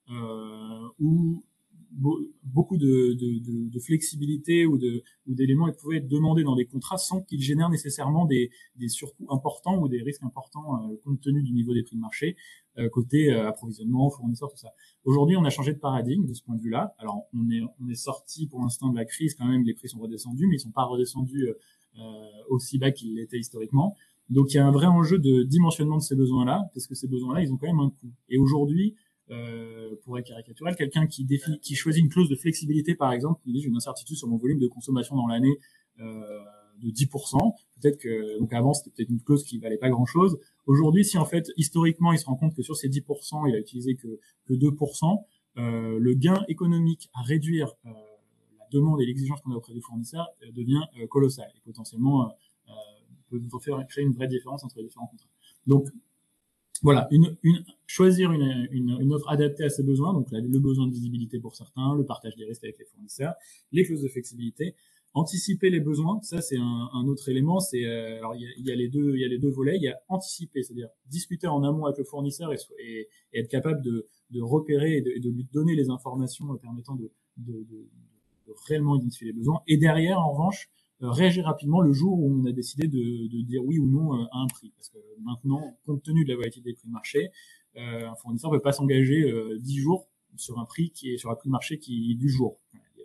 euh, où beaucoup de, de, de, de flexibilité ou, de, ou d'éléments qui pouvaient être demandés dans des contrats sans qu'ils génèrent nécessairement des, des surcoûts importants ou des risques importants euh, compte tenu du niveau des prix de marché, euh, côté euh, approvisionnement, fournisseur, tout ça. Aujourd'hui, on a changé de paradigme de ce point de vue-là. Alors, on est, on est sorti pour l'instant de la crise, quand même, les prix sont redescendus, mais ils sont pas redescendus euh, aussi bas qu'ils l'étaient historiquement. Donc, il y a un vrai enjeu de dimensionnement de ces besoins-là, parce que ces besoins-là, ils ont quand même un coût. Et aujourd'hui, Euh, pour être caricatural, quelqu'un qui définit, qui choisit une clause de flexibilité, par exemple, qui dit j'ai une incertitude sur mon volume de consommation dans l'année euh, de dix pour cent. Peut-être que donc avant c'était peut-être une clause qui valait pas grand-chose. Aujourd'hui, si en fait historiquement il se rend compte que sur ces dix pour cent il a utilisé que que deux pour cent, euh, le gain économique à réduire euh, la demande et l'exigence qu'on a auprès du fournisseur euh, devient euh, colossal et potentiellement euh, peut faire créer une vraie différence entre les différents contrats. Donc voilà, une, une, choisir une, une, une offre adaptée à ses besoins, donc là, le besoin de visibilité pour certains, le partage des risques avec les fournisseurs, les clauses de flexibilité, anticiper les besoins, ça c'est un, un autre élément, c'est euh, alors il y a, il y a les deux, il y a les deux volets, il y a anticiper, c'est-à-dire discuter en amont avec le fournisseur et, et, et être capable de, de repérer et de, et de lui donner les informations permettant de, de, de, de réellement identifier les besoins, et derrière en revanche euh, réagir rapidement le jour où on a décidé de, de dire oui ou non euh, à un prix. Parce que maintenant, compte tenu de la volatilité des prix de marché, euh, un fournisseur ne peut pas s'engager euh, dix jours sur un prix qui est sur un prix de marché qui est du jour.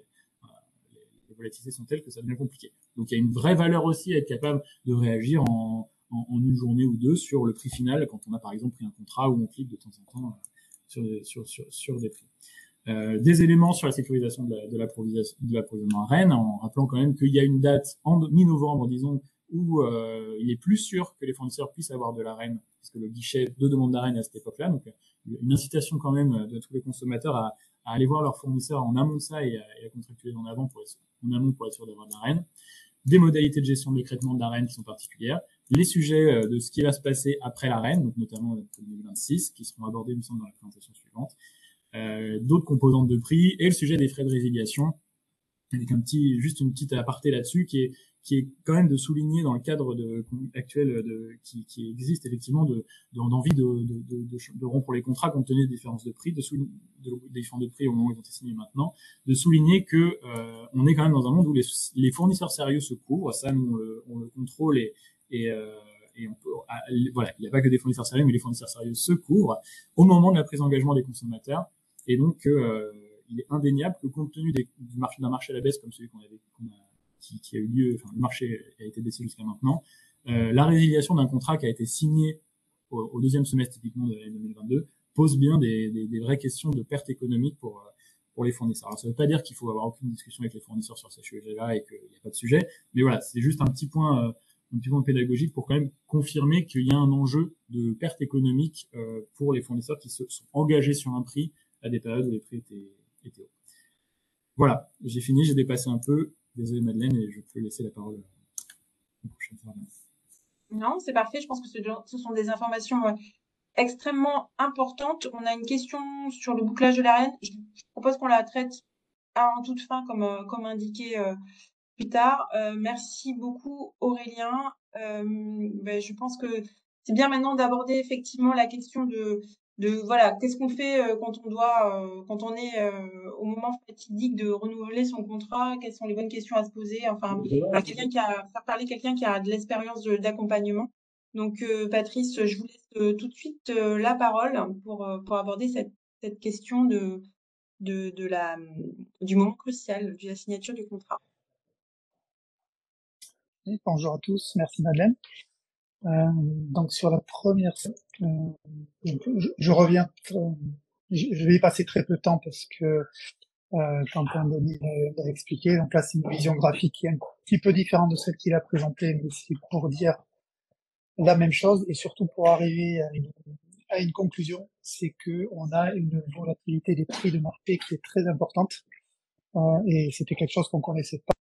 Les volatilités sont telles que ça devient compliqué. Donc il y a une vraie valeur aussi à être capable de réagir en, en, en une journée ou deux sur le prix final quand on a par exemple pris un contrat où on clique de temps en temps euh, sur, sur, sur, sur des prix. Euh, des éléments sur la sécurisation de, la, de, l'approvisionnement à Rennes, en rappelant quand même qu'il y a une date en mi-novembre, disons, où euh, il est plus sûr que les fournisseurs puissent avoir de la Rennes, puisque le guichet de demande d'Arène à cette époque-là, donc une incitation quand même de tous les consommateurs à, à aller voir leurs fournisseurs en amont de ça et à, et à contractuer en avant pour être sûr, en amont pour être sûr d'avoir de la Rennes. Des modalités de gestion de l'écrêtement de la Rennes qui sont particulières, les sujets de ce qui va se passer après la Rennes, donc notamment deux mille vingt-six, qui seront abordés, il me semble, dans la présentation suivante. Euh, d'autres composantes de prix et le sujet des frais de résiliation avec un petit juste une petite aparté là-dessus qui est qui est quand même de souligner dans le cadre de actuel de qui, qui existe effectivement de d'envie de de, de, de, de rompre les contrats compte tenu des différences de prix de, de, de des différences de prix au moment où ils ont été signés maintenant, de souligner que euh, on est quand même dans un monde où les, les fournisseurs sérieux se couvrent, ça nous on le, on le contrôle et et euh, et on peut, voilà, il n'y a pas que des fournisseurs sérieux, mais les fournisseurs sérieux se couvrent au moment de la prise d'engagement des consommateurs. Et donc, euh, il est indéniable que compte tenu des, du marché, d'un marché à la baisse comme celui qu'on avait, qu'on a, qui, qui a eu lieu, enfin, le marché a été baissé jusqu'à maintenant, euh, la résiliation d'un contrat qui a été signé au, au deuxième semestre typiquement de l'année deux mille vingt-deux pose bien des, des, des vraies questions de perte économique pour, pour les fournisseurs. Alors, ça ne veut pas dire qu'il faut avoir aucune discussion avec les fournisseurs sur ces sujets-là et qu'il n'y a pas de sujet, mais voilà, c'est juste un petit point, euh, un petit point pédagogique pour quand même confirmer qu'il y a un enjeu de perte économique euh, pour les fournisseurs qui se sont engagés sur un prix à des périodes où les prix étaient, étaient hauts. Voilà, j'ai fini, j'ai dépassé un peu. Désolé Madeleine, et je peux laisser la parole à la prochaine fois. Non, c'est parfait. Je pense que ce sont des informations extrêmement importantes. On a une question sur le bouclage de la Rennes. Je propose qu'on la traite en toute fin, comme, comme indiqué euh, plus tard. Euh, merci beaucoup Aurélien. Euh, ben, je pense que c'est bien maintenant d'aborder effectivement la question de de voilà, qu'est-ce qu'on fait euh, quand on doit euh, quand on est euh, au moment fatidique de renouveler son contrat, quelles sont les bonnes questions à se poser, enfin voilà, quelqu'un qui a faire parler quelqu'un qui a de l'expérience de, d'accompagnement. Donc euh, Patrice, je vous laisse euh, tout de suite euh, la parole pour euh, pour aborder cette cette question de de de la du moment crucial de la signature du contrat. Oui, bonjour à tous, merci Madeleine. Euh, donc sur la première, euh, je, je reviens, euh, je, je vais y passer très peu de temps parce que euh, Quentin Denis l'a expliqué, donc là c'est une vision graphique qui est un petit peu différente de celle qu'il a présentée, mais c'est pour dire la même chose et surtout pour arriver à une, à une conclusion, c'est que on a une volatilité des prix de marché qui est très importante euh, et c'était quelque chose qu'on connaissait pas.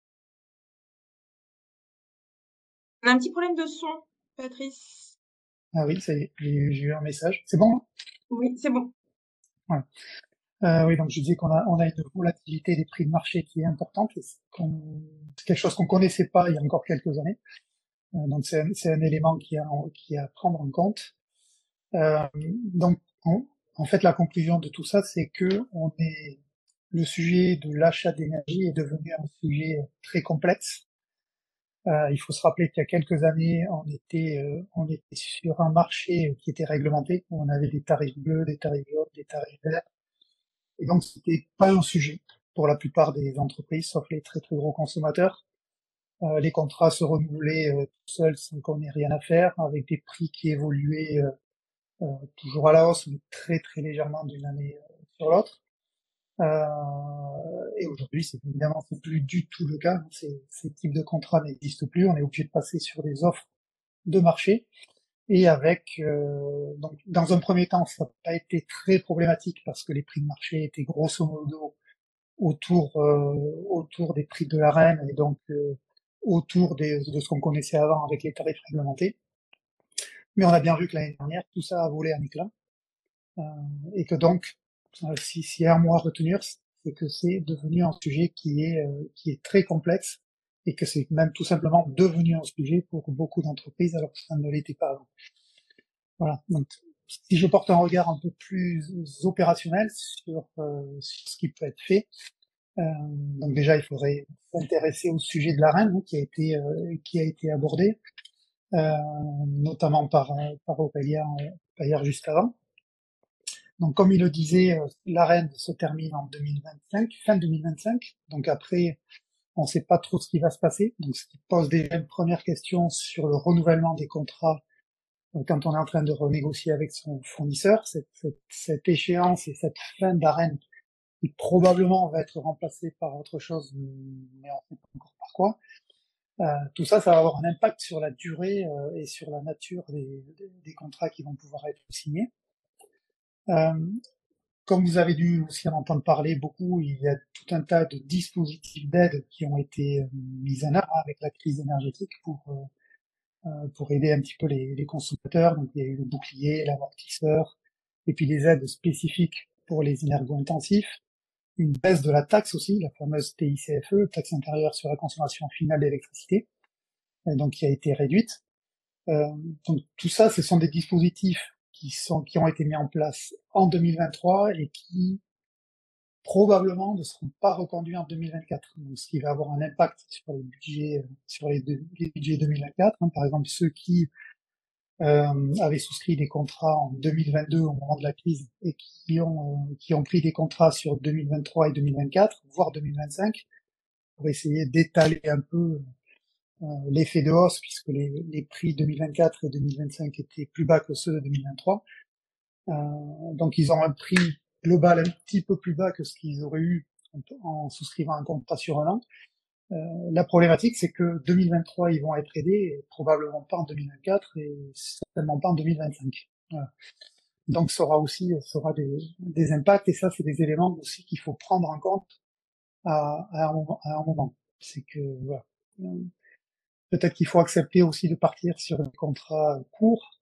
On a un petit problème de son, Patrice. Ah oui, ça y est, j'ai, j'ai eu un message. C'est bon? Oui, c'est bon. Ouais. Euh, oui, donc je disais qu'on a, on a une volatilité des prix de marché qui est importante. C'est, c'est quelque chose qu'on connaissait pas il y a encore quelques années. Euh, donc c'est un, c'est un élément qui a, qui a à prendre en compte. Euh, donc on, en fait, la conclusion de tout ça, c'est que on est, le sujet de l'achat d'énergie est devenu un sujet très complexe. Euh, il faut se rappeler qu'il y a quelques années, on était, euh, on était sur un marché qui était réglementé, où on avait des tarifs bleus, des tarifs jaunes, des tarifs verts, et donc c'était pas un sujet pour la plupart des entreprises, sauf les très très gros consommateurs. Euh, les contrats se renouvelaient euh, tout seuls sans qu'on ait rien à faire, avec des prix qui évoluaient euh, euh, toujours à la hausse, mais très très légèrement d'une année euh, sur l'autre. Euh, et aujourd'hui, c'est évidemment c'est plus du tout le cas. Ces, ces types de contrats n'existent plus. On est obligé de passer sur des offres de marché. Et avec, euh, donc, dans un premier temps, ça n'a pas été très problématique parce que les prix de marché étaient grosso modo autour euh, autour des prix de la reine et donc euh, autour des, de ce qu'on connaissait avant avec les tarifs réglementés. Mais on a bien vu que l'année dernière, tout ça a volé en éclats euh, et que donc, euh, si s'il y a un mot à retenir, c'est que c'est devenu un sujet qui est euh, qui est très complexe et que c'est même tout simplement devenu un sujet pour beaucoup d'entreprises alors que ça ne l'était pas avant. Voilà. Donc, si je porte un regard un peu plus opérationnel sur, euh, sur ce qui peut être fait, Euh, donc déjà, il faudrait s'intéresser au sujet de l'A R E N, hein, qui a été euh, qui a été abordé, euh, notamment par par Aurélien Paillard juste avant. Donc comme il le disait, euh, l'A R E N se termine en deux mille vingt-cinq, fin deux mille vingt-cinq. Donc après, on ne sait pas trop ce qui va se passer. Donc ce qui pose déjà une première question sur le renouvellement des contrats. Donc, quand on est en train de renégocier avec son fournisseur, cette, cette, cette échéance et cette fin d'A R E N qui probablement va être remplacée par autre chose, mais on ne sait pas encore par quoi. Euh, tout ça, ça va avoir un impact sur la durée euh, et sur la nature des, des, des contrats qui vont pouvoir être signés. Euh, comme vous avez dû aussi en entendre parler beaucoup, il y a tout un tas de dispositifs d'aide qui ont été euh, mis en œuvre avec la crise énergétique pour euh, pour aider un petit peu les, les consommateurs. Donc il y a eu le bouclier, l'amortisseur, et puis des aides spécifiques pour les énergo-intensifs. Une baisse de la taxe aussi, la fameuse T I C F E, taxe intérieure sur la consommation finale d'électricité, donc qui a été réduite. Euh, donc tout ça, ce sont des dispositifs qui sont qui ont été mis en place en deux mille vingt-trois et qui probablement ne seront pas reconduits en deux mille vingt-quatre, donc ce qui va avoir un impact sur les budgets sur les, deux, les budgets deux mille vingt-quatre. Hein, par exemple, ceux qui euh, avaient souscrit des contrats en deux mille vingt-deux au moment de la crise et qui ont euh, qui ont pris des contrats sur deux mille vingt-trois et deux mille vingt-quatre, voire deux mille vingt-cinq, pour essayer d'étaler un peu euh, l'effet de hausse, puisque les, les prix deux mille vingt-quatre et deux mille vingt-cinq étaient plus bas que ceux de deux mille vingt-trois. Euh, donc ils ont un prix global un petit peu plus bas que ce qu'ils auraient eu en, en souscrivant un contrat sur un an. Euh, la problématique, c'est que deux mille vingt-trois, ils vont être aidés, et probablement pas en deux mille vingt-quatre et certainement pas en deux mille vingt-cinq. Voilà. Donc, ça aura aussi, ça aura des, des impacts, et ça, c'est des éléments aussi qu'il faut prendre en compte à, à, un, moment, à un moment. C'est que, voilà. Peut-être qu'il faut accepter aussi de partir sur un contrat court,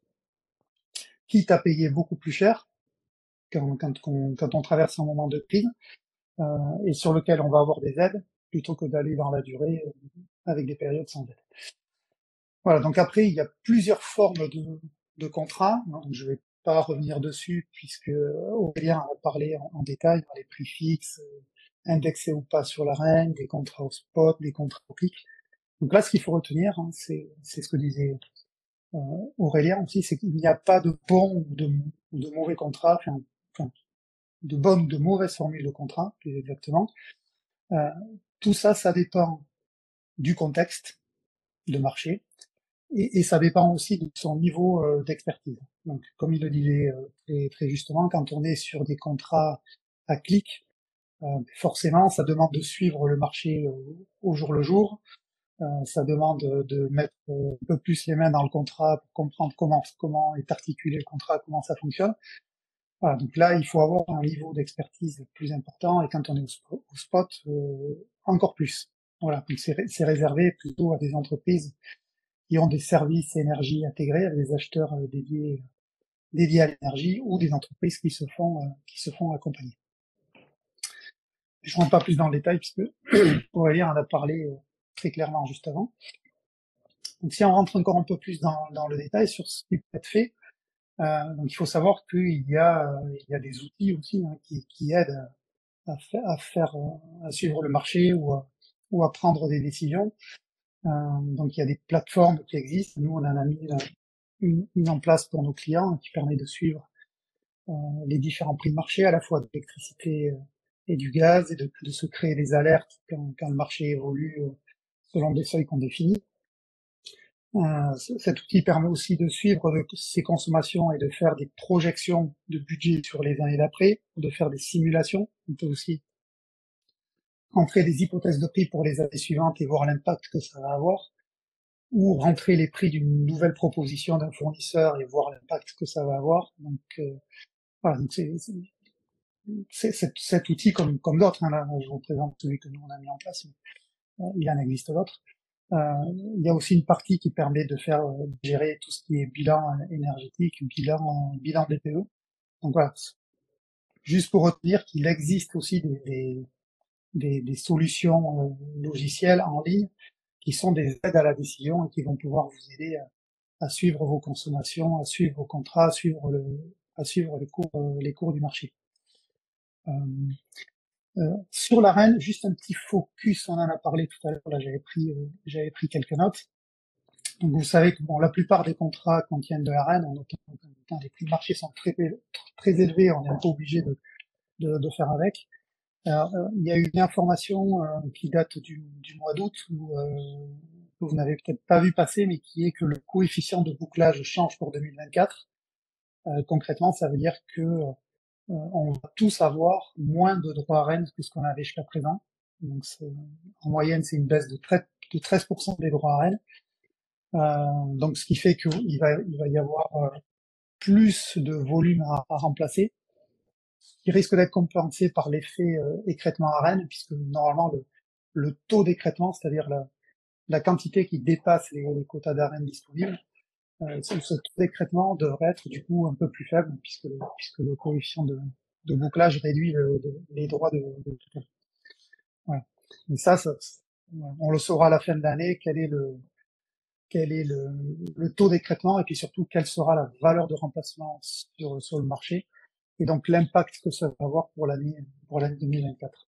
quitte à payer beaucoup plus cher quand, quand, on, quand on traverse un moment de crise, euh, et sur lequel on va avoir des aides, plutôt que d'aller dans la durée avec des périodes sans aide. Voilà, donc après, il y a plusieurs formes de, de contrats. Je vais pas revenir dessus puisque Aurélien a parlé en, en détail dans les prix fixes, indexés ou pas sur l'A R E N, des contrats au spot, des contrats au clic. Donc là, ce qu'il faut retenir, hein, c'est, c'est ce que disait euh, Aurélien aussi, c'est qu'il n'y a pas de bons ou de, ou de mauvais contrats, enfin, enfin, de bonnes ou de mauvaises formules de contrat, plus exactement. Euh, tout ça, ça dépend du contexte de marché. Et, et ça dépend aussi de son niveau euh, d'expertise. Donc, comme il le disait euh, très, très justement, quand on est sur des contrats à clic, euh, forcément, ça demande de suivre le marché au, au jour le jour. Euh, ça demande de, de mettre euh, un peu plus les mains dans le contrat pour comprendre comment comment est articulé le contrat, comment ça fonctionne. Voilà, donc là, il faut avoir un niveau d'expertise plus important, et quand on est au, sp- au spot, euh, encore plus. Voilà, donc c'est, c'est réservé plutôt à des entreprises qui ont des services énergie intégrés avec des acheteurs euh, dédiés dédiés à l'énergie, ou des entreprises qui se font euh, qui se font accompagner. Je ne rentre pas plus dans le détail puisque Aurélien en a parlé euh, très clairement juste avant. Donc si on rentre encore un peu plus dans, dans le détail sur ce qui peut être fait, euh, donc il faut savoir qu'il y a euh, il y a des outils aussi, hein, qui, qui aident à faire à faire euh, à suivre le marché, ou à, ou à prendre des décisions. Euh, donc il y a des plateformes qui existent. Nous, on en a mis euh, une, une en place pour nos clients, qui permet de suivre euh, les différents prix de marché, à la fois de l'électricité euh, et du gaz, et de, de se créer des alertes quand, quand le marché évolue euh, selon des seuils qu'on définit. Euh, cet outil permet aussi de suivre ses consommations et de faire des projections de budget sur les années d'après, de faire des simulations. On peut aussi entrer des hypothèses de prix pour les années suivantes et voir l'impact que ça va avoir, ou rentrer les prix d'une nouvelle proposition d'un fournisseur et voir l'impact que ça va avoir. Donc euh, voilà, donc c'est, c'est, c'est cet, cet outil, comme, comme d'autres, hein, là je vous présente celui que nous on a mis en place, mais euh, il en existe d'autres. Euh, il y a aussi une partie qui permet de faire euh, gérer tout ce qui est bilan énergétique, bilan bilan D P E. Donc voilà, juste pour retenir qu'il existe aussi des, des, des, des solutions euh, logicielles en ligne qui sont des aides à la décision et qui vont pouvoir vous aider à, à suivre vos consommations, à suivre vos contrats, à suivre le, à suivre les cours, euh, les cours du marché. Euh, Euh, sur l'A R E N, juste un petit focus, on en a parlé tout à l'heure, là j'avais pris, euh, j'avais pris quelques notes. Donc vous savez que bon, la plupart des contrats contiennent de l'A R E N, en autant, quand les prix de marché sont très, très élevés, on est un peu obligé de, de, de faire avec. Alors, euh, il y a eu une information euh, qui date du, du mois d'août où euh, que vous n'avez peut-être pas vu passer, mais qui est que le coefficient de bouclage change pour deux mille vingt-quatre. Euh, concrètement, ça veut dire que euh, on va tous avoir moins de droits à Rennes que ce qu'on avait jusqu'à présent. Donc, en moyenne, c'est une baisse de treize pour cent des droits à Rennes. Euh, donc, ce qui fait qu'il va, il va y avoir euh, plus de volume à, à remplacer, qui risque d'être compensé par l'effet euh, écrêtement à Rennes, puisque normalement le, le taux d'écrêtement, c'est-à-dire la, la quantité qui dépasse les, les quotas d'arène disponibles, euh, ce, ce taux d'écrêtement devrait être du coup un peu plus faible, puisque le, puisque le coefficient de, de bouclage réduit le, de, les droits de, de tout. Voilà. Et ça, ça, on le saura à la fin de l'année, quel est le quel est le, le taux d'écrêtement, et puis surtout quelle sera la valeur de remplacement sur, sur le marché, et donc l'impact que ça va avoir pour l'année pour l'année deux mille vingt-quatre.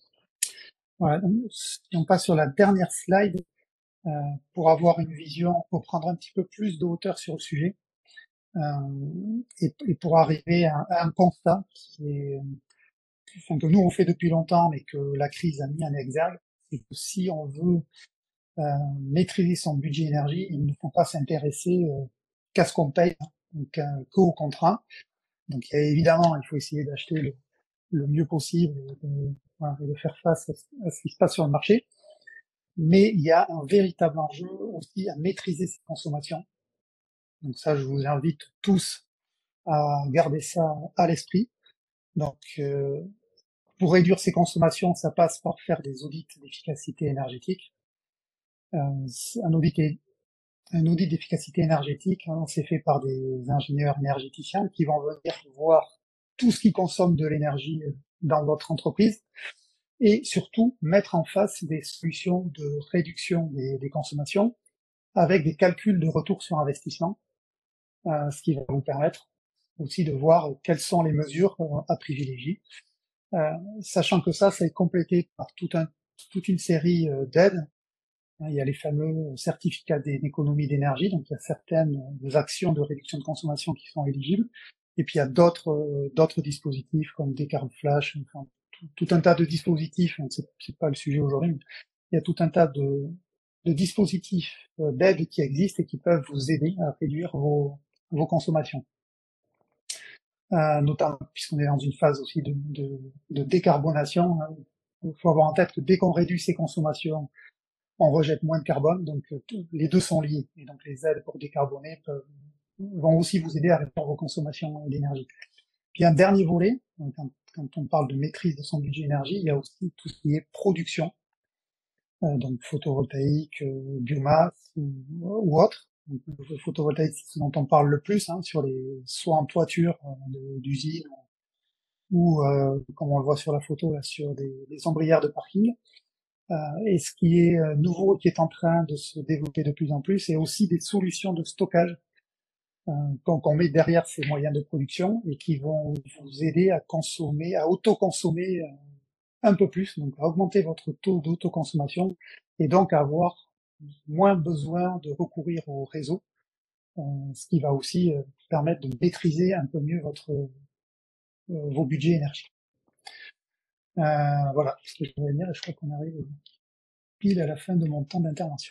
Voilà, donc, si on passe sur la dernière slide, euh, pour avoir une vision, pour prendre un petit peu plus de hauteur sur le sujet, euh, et, et pour arriver à, à un constat qui est, enfin, que nous on fait depuis longtemps, mais que la crise a mis en exergue, c'est que si on veut euh, maîtriser son budget énergie, il ne faut pas s'intéresser euh, qu'à ce qu'on paye, hein, donc euh, qu'au contrat. Donc il y a, évidemment, il faut essayer d'acheter le, le mieux possible et de, voilà, et de faire face à, à ce qui se passe sur le marché. Mais il y a un véritable enjeu aussi à maîtriser ses consommations. Donc ça, je vous invite tous à garder ça à l'esprit. Donc euh, pour réduire ses consommations, ça passe par faire des audits d'efficacité énergétique. Euh, un audit est Un audit d'efficacité énergétique, hein, c'est fait par des ingénieurs énergéticiens qui vont venir voir tout ce qui consomme de l'énergie dans votre entreprise et surtout mettre en face des solutions de réduction des, des consommations avec des calculs de retour sur investissement, euh, ce qui va vous permettre aussi de voir quelles sont les mesures à privilégier, euh, sachant que ça, c'est complété par tout un, toute une série d'aides. Il y a les fameux certificats d'économie d'énergie, donc il y a certaines actions de réduction de consommation qui sont éligibles, et puis il y a d'autres d'autres dispositifs comme Décarb Flash, enfin, tout, tout un tas de dispositifs, c'est, c'est pas le sujet aujourd'hui, mais il y a tout un tas de, de dispositifs d'aide qui existent et qui peuvent vous aider à réduire vos, vos consommations. Euh, notamment puisqu'on est dans une phase aussi de, de, de décarbonation, hein. Il faut avoir en tête que dès qu'on réduit ses consommations, on rejette moins de carbone, donc euh, les deux sont liés. Et donc les aides pour décarboner peuvent, vont aussi vous aider à réduire vos consommations d'énergie. Puis un dernier volet, donc quand, quand on parle de maîtrise de son budget énergie, il y a aussi tout ce qui est production, euh, donc photovoltaïque, euh, biomasse ou, ou autre. Donc, le photovoltaïque, c'est ce dont on parle le plus, hein, sur les, soit en toiture euh, d'usine ou, euh, comme on le voit sur la photo, là, sur des, des ombrières de parking. Euh, et ce qui est euh, nouveau, qui est en train de se développer de plus en plus, c'est aussi des solutions de stockage euh, qu'on, qu'on met derrière ces moyens de production et qui vont vous aider à consommer, à autoconsommer euh, un peu plus, donc à augmenter votre taux d'autoconsommation et donc à avoir moins besoin de recourir au réseau, euh, ce qui va aussi euh, permettre de maîtriser un peu mieux votre euh, vos budgets énergie. Euh, voilà ce que je voulais dire, et je crois qu'on arrive pile à la fin de mon temps d'intervention.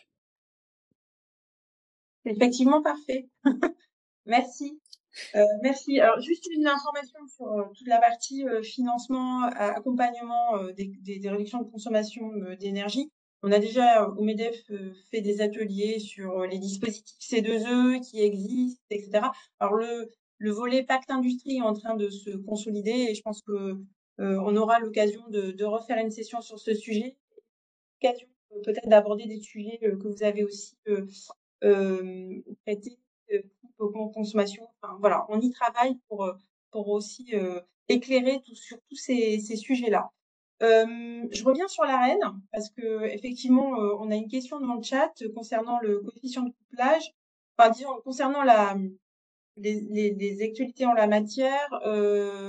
C'est effectivement parfait. Merci. Euh, merci. Alors, juste une information sur euh, toute la partie euh, financement, euh, accompagnement euh, des, des, des réductions de consommation euh, d'énergie. On a déjà euh, au MEDEF euh, fait des ateliers sur euh, les dispositifs C deux E qui existent, et cetera. Alors, le, le volet Pacte Industrie est en train de se consolider et je pense que euh, on aura l'occasion de, de refaire une session sur ce sujet. L'occasion euh, peut-être d'aborder des sujets euh, que vous avez aussi euh, euh, traités. Euh, consommation. Enfin, voilà, on y travaille pour pour aussi euh, éclairer tout, sur tous ces, ces sujets-là. Euh, je reviens sur l'A R E N parce que effectivement, euh, on a une question dans le chat concernant le coefficient de couplage. Enfin, disons concernant la les, les, les actualités en la matière. Euh,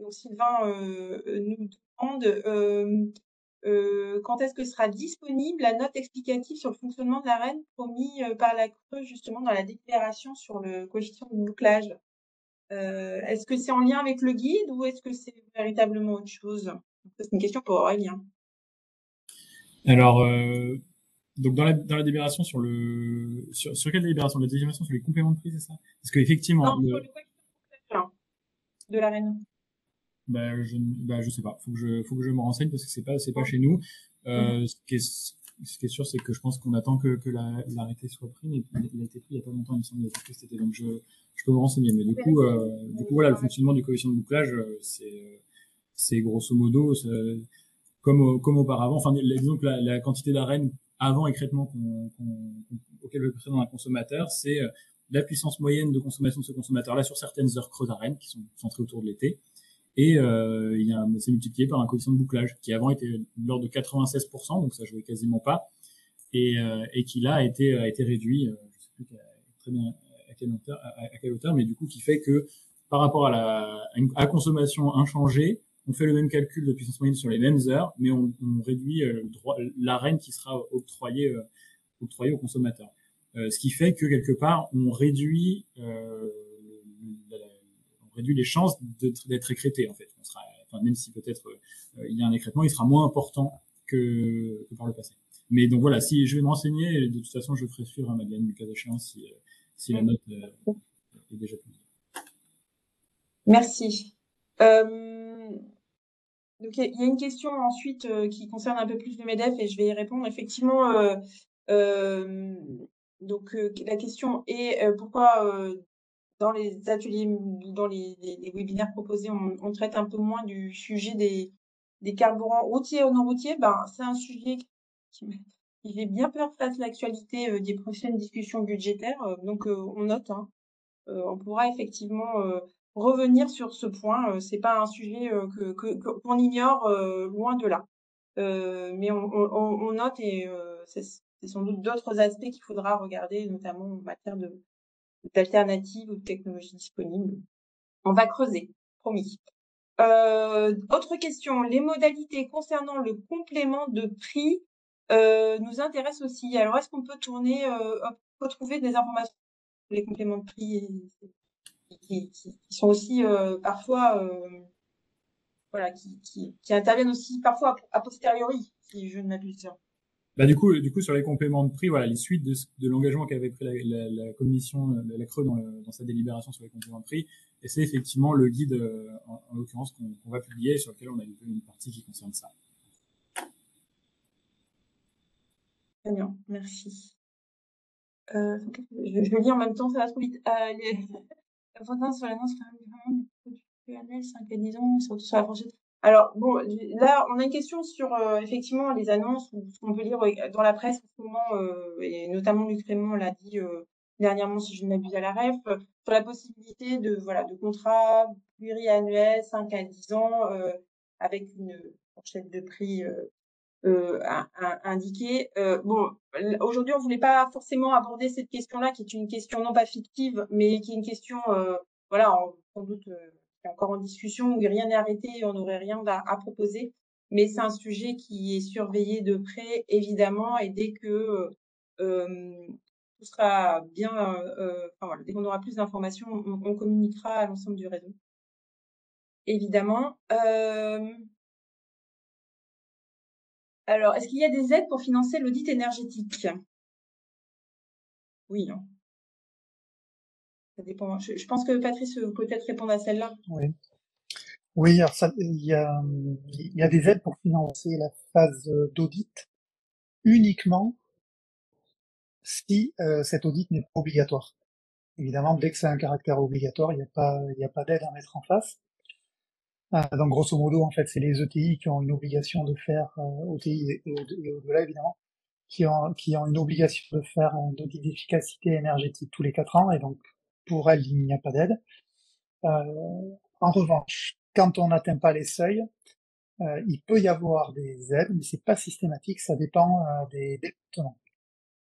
donc Sylvain euh, nous demande euh, euh, quand est-ce que sera disponible la note explicative sur le fonctionnement de l'Arenh promis euh, par la Creux justement dans la déclaration sur le coefficient de bouclage. Euh, est-ce que c'est en lien avec le guide ou est-ce que c'est véritablement autre chose? C'est une question pour Aurélien. Alors, euh, donc dans la, dans la délibération sur le sur, sur quelle délibération? La délibération sur les compléments de prix, c'est ça? Parce qu'effectivement, Non, le... sur le coefficient de l'Arenh. Bah, je, bah, je sais pas. Faut que je, faut que je me renseigne parce que c'est pas, c'est pas chez nous. Euh, mmh. ce, qui est, ce qui est sûr, c'est que je pense qu'on attend que, que la, l'arrêté soit pris, mais il a été pris il y a pas longtemps, il me semble, il a été pris cet été. Donc je, je peux me renseigner. Mais du coup, euh, du coup, voilà, le fonctionnement du coefficient de bouclage, c'est, c'est grosso modo, comme, comme auparavant. Enfin, disons que la, la quantité d'Arenh avant écrêtement qu'on, qu'on, auquel veut précéder un consommateur, c'est la puissance moyenne de consommation de ce consommateur-là sur certaines heures creuses d'Arenh qui sont centrées autour de l'été. Et euh, il y a un, c'est multiplié par un coefficient de bouclage qui avant était de l'ordre de quatre-vingt-seize pour cent, donc ça jouait quasiment pas, et, euh, et qui là a été a été réduit, euh, je sais plus très bien à quelle hauteur, à, à quelle hauteur, mais du coup qui fait que par rapport à la à, une, à la consommation inchangée, on fait le même calcul de puissance moyenne sur les mêmes heures, mais on, on réduit euh, le droit, l'Arenh qui sera octroyée euh, octroyée au consommateur. Euh, ce qui fait que quelque part on réduit euh, la, réduit les chances d'être, d'être écrété en fait. On sera, enfin, même si peut-être euh, il y a un écrêtement, il sera moins important que, que par le passé. Mais donc voilà, si je vais me renseigner, et de toute façon je ferai suivre à Madeleine le cas échéant si, si la note euh, est déjà publiée. Merci. Euh, donc il y, y a une question ensuite euh, qui concerne un peu plus le MEDEF et je vais y répondre. Effectivement, euh, euh, donc euh, la question est euh, pourquoi euh, dans les ateliers, dans les, les, les webinaires proposés, on, on traite un peu moins du sujet des, des carburants routiers ou non routiers. Ben, c'est un sujet qui, qui fait bien peur face à l'actualité euh, des prochaines discussions budgétaires. Euh, donc, euh, on note. Hein. Euh, on pourra effectivement euh, revenir sur ce point. Euh, c'est pas un sujet euh, que, que, que, qu'on ignore, euh, loin de là. Euh, mais on, on, on note et euh, c'est, c'est sans doute d'autres aspects qu'il faudra regarder, notamment en matière de d'alternatives ou de technologies disponibles. On va creuser, promis. Euh, autre question, les modalités concernant le complément de prix euh, nous intéressent aussi. Alors, est-ce qu'on peut tourner, euh, retrouver des informations sur les compléments de prix qui, qui, qui sont aussi euh, parfois, euh, voilà, qui, qui, qui interviennent aussi parfois a posteriori, si je ne m'abuse. Bah, du coup, du coup, sur les compléments de prix, voilà, les suites de, de l'engagement qu'avait pris la, la, la commission, la, la Creux dans, le, dans sa délibération sur les compléments de prix, et c'est effectivement le guide, euh, en, en l'occurrence, qu'on, qu'on va publier, sur lequel on a une partie qui concerne ça. Très bien, merci. Euh, je, je le lis en même temps, ça va trop vite. Euh, les... La potence sur l'annonce du produit annuel cinq à dix ans, surtout sur la franchise. Alors, bon, là, on a une question sur, euh, effectivement, les annonces, ou ce qu'on peut lire dans la presse en ce moment, euh, et notamment Luc Rémond l'a dit euh, dernièrement, si je ne m'abuse à la ref, euh, sur la possibilité de, voilà, de contrats pluriannuels, cinq à dix ans, euh, avec une fourchette de prix euh, euh, indiquée. Euh, bon, aujourd'hui, on voulait pas forcément aborder cette question-là, qui est une question non pas fictive, mais qui est une question, euh, voilà, en, sans doute, euh, qui est encore en discussion, où rien n'est arrêté et on n'aurait rien à, à proposer. Mais c'est un sujet qui est surveillé de près, évidemment, et dès que euh, tout sera bien, euh, enfin voilà, dès qu'on aura plus d'informations, on, on communiquera à l'ensemble du réseau. Évidemment. Euh, Alors, est-ce qu'il y a des aides pour financer l'audit énergétique? Oui, non. Ça dépend. Je, je pense que Patrice peut peut-être répondre à celle-là. Oui. Oui, alors ça, il y a, il y a des aides pour financer la phase d'audit uniquement si euh, cet audit n'est pas obligatoire. Évidemment, dès que c'est un caractère obligatoire, il n'y a pas, il n'y a pas d'aide à mettre en face. Euh, donc, grosso modo, en fait, c'est les E T I qui ont une obligation de faire, euh, O T I et, et au-delà, évidemment, qui ont, qui ont une obligation de faire un audit d'efficacité énergétique tous les quatre ans, et donc, pour elles, il n'y a pas d'aide. Euh, en revanche, quand on n'atteint pas les seuils, euh, il peut y avoir des aides, mais c'est pas systématique, ça dépend euh, des départements.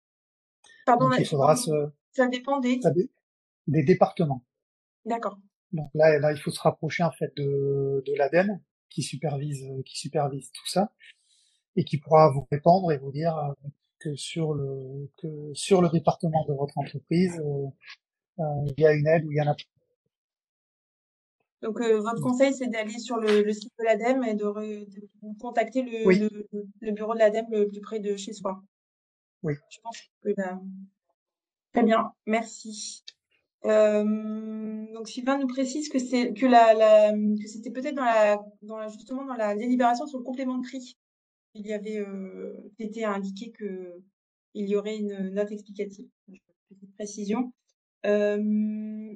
Pardon, donc, il faudra se, ça dépend des... ça dé, des départements. D'accord. Donc là, là, il faut se rapprocher en fait de, de l'ADEME qui supervise, qui supervise tout ça et qui pourra vous répondre et vous dire que sur le que sur le département de votre entreprise, euh, euh, il y a une aide ou il y en a pas. Donc, euh, votre conseil, c'est d'aller sur le, le site de l'ADEME et de, re- de contacter le, Oui, le, le bureau de l'ADEME le plus près de chez soi. oui. Je pense que là, très bien, merci. Euh, donc Sylvain nous précise que c'est que la, la que c'était peut-être dans la dans la justement dans la délibération sur le complément de prix. Il y avait euh, été indiqué que il y aurait une note explicative. Petite précision. Euh,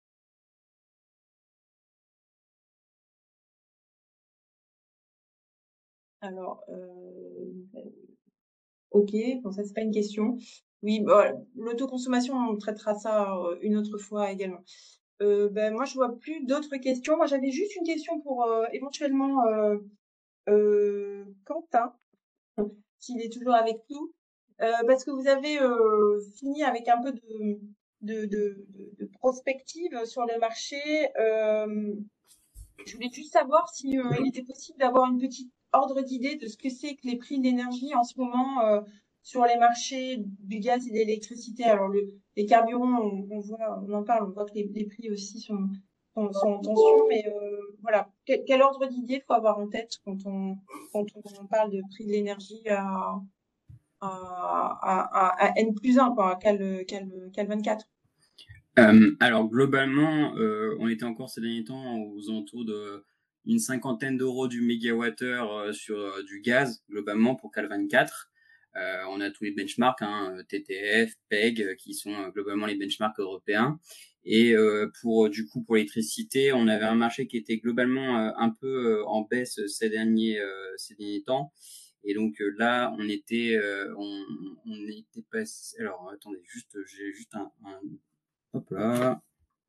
alors, euh, ok, bon ça c'est pas une question. Oui, bah, l'autoconsommation, on traitera ça euh, une autre fois également. Euh, ben moi je vois plus d'autres questions. Moi j'avais juste une question pour euh, éventuellement euh, euh, Quentin, s'il est toujours avec nous, euh, parce que vous avez euh, fini avec un peu de, de, de, de, de prospective sur le marché. Euh, je voulais juste savoir si euh, il était possible d'avoir une petite ordre d'idée de ce que c'est que les prix de l'énergie en ce moment euh, sur les marchés du gaz et de l'électricité. Alors le, les carburants, on, on voit, on en parle, on voit que les, les prix aussi sont, sont, sont en tension, mais euh, voilà, quel, quel ordre d'idée faut avoir en tête quand on quand on parle de prix de l'énergie à à, à, à, à N plus un, quoi, à Cal, Cal, Cal vingt-quatre. Euh, alors globalement, euh, on était encore ces derniers temps aux alentours de une cinquantaine d'euros du mégawattheure euh, sur euh, du gaz globalement pour Cal vingt-quatre. Euh, on a tous les benchmarks, hein, T T F, P E G, euh, qui sont euh, globalement les benchmarks européens. Et euh, pour du coup pour l'électricité, on avait un marché qui était globalement euh, un peu euh, en baisse ces derniers euh, ces derniers temps. Et donc euh, là, on était euh, on, on était passé. Alors attendez, juste j'ai juste un, un hop là.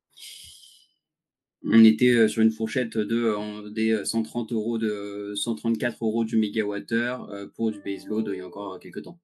On était euh, sur une fourchette de euh, des cent trente euros de cent trente-quatre euros du mégawattheure euh, pour du baseload il y a encore quelques temps.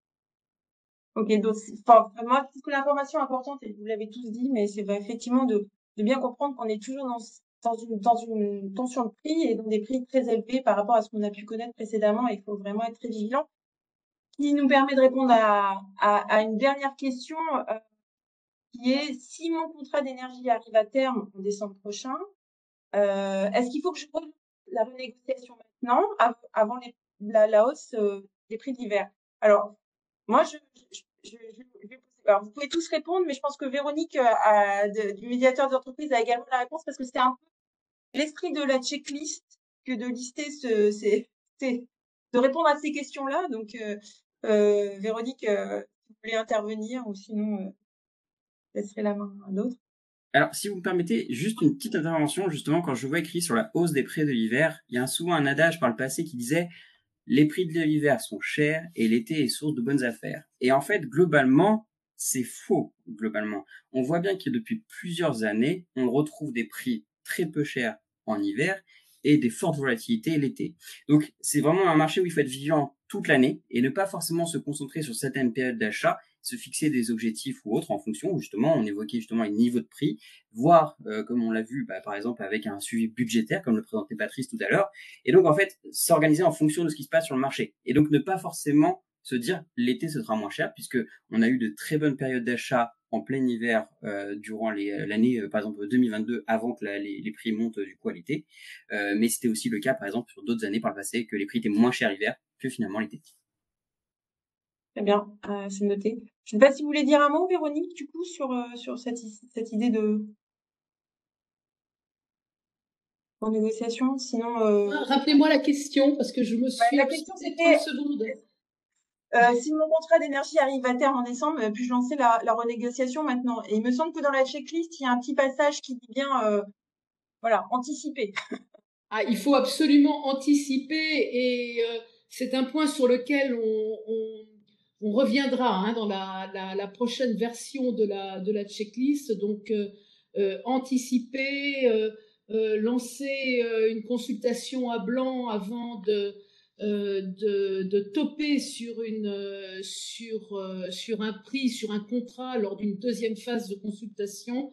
Ok, donc, enfin, moi, je trouve que l'information importante, et vous l'avez tous dit, mais c'est vrai, effectivement de, de bien comprendre qu'on est toujours dans, dans une, dans une tension de prix et dans des prix très élevés par rapport à ce qu'on a pu connaître précédemment. Il faut vraiment être très vigilant. Qui nous permet de répondre à, à, à une dernière question, euh, qui est si mon contrat d'énergie arrive à terme en décembre prochain, euh, est-ce qu'il faut que je pose la renégociation maintenant, av avant les, la, la hausse euh, des prix d'hiver? Alors, moi, je, je, je, je, je vais poser- alors, vous pouvez tous répondre, mais je pense que Véronique euh, a, de- du médiateur d'entreprise a également la réponse parce que c'est un peu l'esprit de la checklist que de lister ce, c'est, c'est de répondre à ces questions-là. Donc, euh, euh, Véronique, euh, si vous voulez intervenir ou sinon, euh, je laisserai la main à l'autre. Alors, si vous me permettez, juste une petite intervention, justement, quand je vois écrit sur la hausse des prix de l'hiver, il y a souvent un adage par le passé qui disait les prix de l'hiver sont chers et l'été est source de bonnes affaires. Et en fait, globalement, c'est faux, globalement. On voit bien que depuis plusieurs années, on retrouve des prix très peu chers en hiver et des fortes volatilités l'été. Donc, c'est vraiment un marché où il faut être vigilant toute l'année et ne pas forcément se concentrer sur certaines périodes d'achat, se fixer des objectifs ou autres en fonction, justement, on évoquait justement un niveau de prix, voire, euh, comme on l'a vu, bah, par exemple, avec un suivi budgétaire, comme le présentait Patrice tout à l'heure, et donc, en fait, s'organiser en fonction de ce qui se passe sur le marché. Et donc, ne pas forcément se dire l'été ce sera moins cher, puisque on a eu de très bonnes périodes d'achat en plein hiver euh, durant l'année, euh, par exemple deux mille vingt-deux, avant que la, les, les prix montent du coup à l'été. Euh, mais c'était aussi le cas, par exemple, sur d'autres années par le passé, que les prix étaient moins chers l'hiver que finalement l'été. Très bien, euh, c'est noté. Je ne sais pas si vous voulez dire un mot, Véronique, du coup, sur, euh, sur cette, cette idée de en négociation. Sinon, euh, Rappelez-moi la question parce que je me bah, suis la question absentée c'était trente secondes. euh, si mon contrat d'énergie arrive à terme en décembre, euh, puis-je lancer la, la renégociation maintenant? Et il me semble que dans la checklist, il y a un petit passage qui dit bien, euh, voilà, anticiper. Ah, il faut absolument anticiper et euh, c'est un point sur lequel on, on, on reviendra hein, dans la, la, la prochaine version de la, de la checklist. Donc, euh, euh, anticiper, euh, euh, lancer euh, une consultation à blanc avant de, euh, de, de toper sur, une, euh, sur, euh, sur un prix, sur un contrat lors d'une deuxième phase de consultation.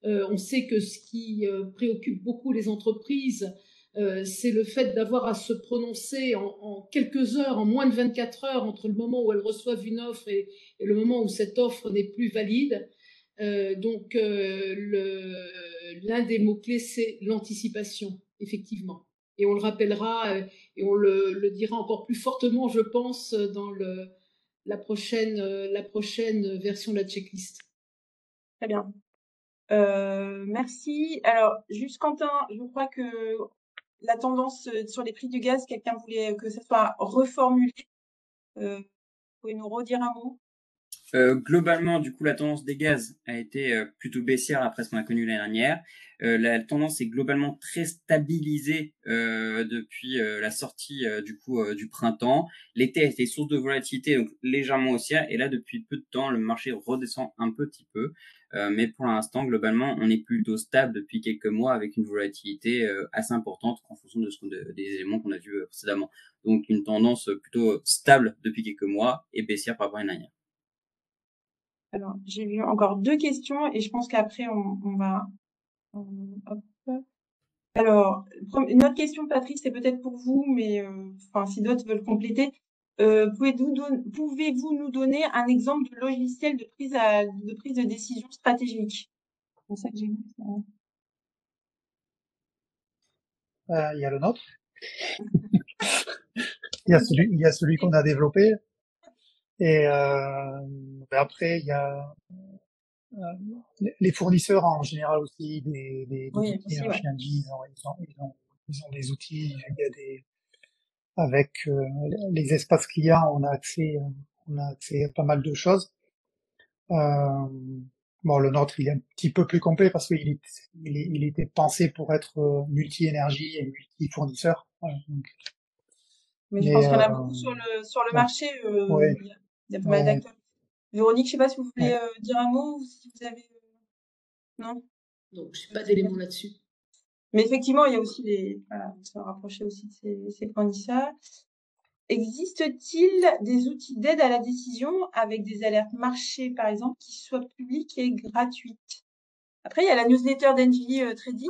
Euh, on sait que ce qui euh, préoccupe beaucoup les entreprises, euh, c'est le fait d'avoir à se prononcer en, en quelques heures, en moins de vingt-quatre heures, entre le moment où elles reçoivent une offre et, et le moment où cette offre n'est plus valide. Euh, donc, euh, le, l'un des mots-clés, c'est l'anticipation, effectivement. Et on le rappellera euh, et on le, le dira encore plus fortement, je pense, dans le, la, prochaine, euh, la prochaine version de la checklist. Très bien. Euh, merci. Alors, juste Quentin, je crois que la tendance sur les prix du gaz, quelqu'un voulait que ça soit reformulé. Euh, vous pouvez nous redire un mot? Euh, globalement, du coup, la tendance des gaz a été euh, plutôt baissière après ce qu'on a connu l'année dernière. Euh, la tendance est globalement très stabilisée euh, depuis euh, la sortie euh, du coup euh, du printemps. L'été a été source de volatilité, donc légèrement haussière. Et là, depuis peu de temps, le marché redescend un petit peu. Euh, mais pour l'instant, globalement, on est plutôt stable depuis quelques mois avec une volatilité euh, assez importante en fonction de ce qu'on, de, des éléments qu'on a vus euh, précédemment. Donc, une tendance plutôt stable depuis quelques mois et baissière par rapport à l'année dernière. Alors, j'ai vu encore deux questions et je pense qu'après, on, on va... on- hop. Alors, une autre question, Patrice, c'est peut-être pour vous, mais euh, enfin, si d'autres veulent compléter. Euh, pouvez-vous, don- pouvez-vous nous donner un exemple de logiciel de prise, à, de prise de décision stratégique? C'est ça que j'ai vu. ça. Euh, il y a le nôtre. Il y a celui, il y a celui qu'on a développé. Et euh, ben après, il y a euh, les fournisseurs en général aussi des, des, des Oui, outils. aussi, Hein, ouais. chez Engie, ils ont, ils ont, ils ont, ils ont des outils. Il y a des avec euh, les espaces clients, on a accès, euh, on a accès à pas mal de choses. Euh, bon, le nôtre, il est un petit peu plus complet parce qu'il est, il, est, il était pensé pour être euh, multi-énergie et multi-fournisseur. Voilà, donc, Mais je mais pense qu'il y en a euh, beaucoup sur le, sur le ouais, marché. euh, ouais, il y a, il y a pas mal ouais, d'acteurs. Véronique, je sais pas si vous voulez ouais. euh, dire un mot ou si vous avez... euh, Non? Donc, je n'ai pas d'éléments là-dessus. Mais effectivement, il y a aussi les... Voilà, se rapprocher aussi de ces, ces fournisseurs. Existe-t-il des outils d'aide à la décision avec des alertes marché, par exemple, qui soient publiques et gratuites? Après, il y a la newsletter d'Engie euh, Trading.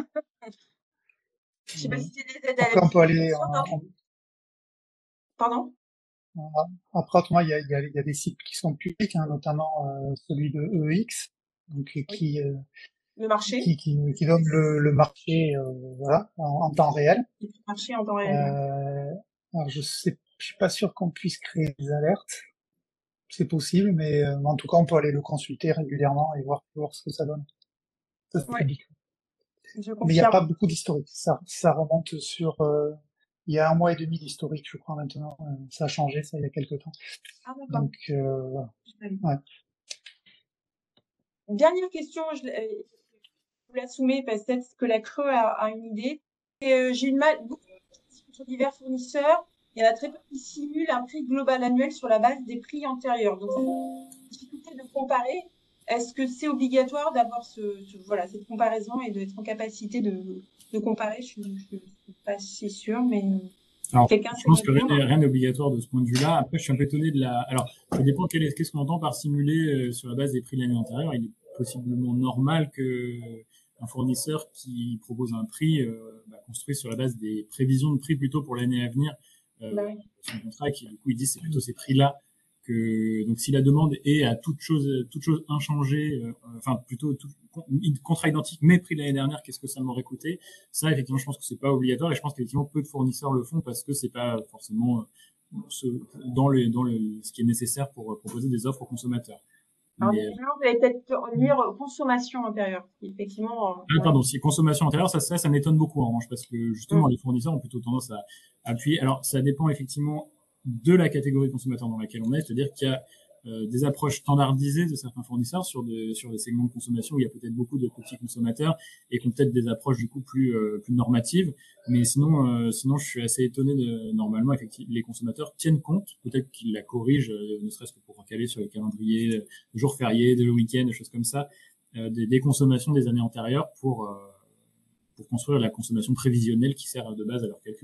Je sais pas Ouais. si c'est des aides à la Après, on peut aller décision, en, non? en- Pardon? en- après, autrement, il y a, il y, a, il y a des sites qui sont publics, hein, notamment euh, celui de E X, donc Oui. qui euh, Le marché. qui, qui, qui donne le, le marché, euh, voilà, en, en temps réel. Le marché en temps réel. Ouais. Euh, alors, je sais, je suis pas sûr qu'on puisse créer des alertes. C'est possible, mais euh, en tout cas, on peut aller le consulter régulièrement et voir, voir ce que ça donne. Ça, c'est Ouais, public. je Mais il n'y a confirme. pas beaucoup d'historique. Ça, ça remonte sur, euh, il y a un mois et demi d'historique, je crois maintenant. Euh, ça a changé, ça, il y a quelques temps. Ah, d'accord. Donc, euh, voilà. Ouais. Dernière question, je, euh, je vous la soumets parce peut-être que la Creux a, a une idée. Et, euh, j'ai une mal, beaucoup de questions sur divers fournisseurs. Il y en a très peu qui simulent un prix global annuel sur la base des prix antérieurs. Donc, c'est une difficulté de comparer. Est-ce que c'est obligatoire d'avoir ce, ce- voilà, cette comparaison et d'être en capacité de, de comparer? Je ne suis pas si sûre, mais euh, Alors, quelqu'un je sait pense que rien répondre. n'est rien n'est obligatoire de ce point de vue-là. Après, je suis un peu étonné de la. Alors, ça dépend quel est- qu'est-ce qu'on entend par simuler euh, sur la base des prix de l'année antérieure. Il est possiblement normal que un fournisseur qui propose un prix euh, bah, construit sur la base des prévisions de prix plutôt pour l'année à venir euh, Bah oui. son contrat, qui du coup ils disent c'est plutôt ces prix-là que donc si la demande est à toute chose toute chose inchangée, euh, enfin plutôt tout, une contrat identique mais prix de l'année dernière, qu'est-ce que ça m'aurait coûté? Ça effectivement, je pense que c'est pas obligatoire et je pense qu'effectivement peu de fournisseurs le font parce que c'est pas forcément euh, ce, dans le dans le ce qui est nécessaire pour euh, proposer des offres aux consommateurs. Alors, Mais visiblement, vous allez peut-être lire consommation intérieure. Effectivement, euh, ah, ouais. pardon, si consommation intérieure, ça, ça, ça m'étonne beaucoup en revanche, parce que justement, Mm. les fournisseurs ont plutôt tendance à appuyer. Alors, ça dépend effectivement de la catégorie de consommateurs dans laquelle on est, c'est-à-dire qu'il y a euh, des approches standardisées de certains fournisseurs sur des sur des segments de consommation où il y a peut-être beaucoup de petits consommateurs et qui ont peut-être des approches du coup plus euh, plus normatives. Mais sinon, euh, sinon, je suis assez étonné de normalement, effectivement, les consommateurs tiennent compte, peut-être qu'ils la corrigent, euh, ne serait-ce que pour recaler sur les calendriers, euh, de jours fériés, de week-ends, des choses comme ça. Euh, des, des consommations des années antérieures pour, euh, pour construire la consommation prévisionnelle qui sert de base à leur calcul.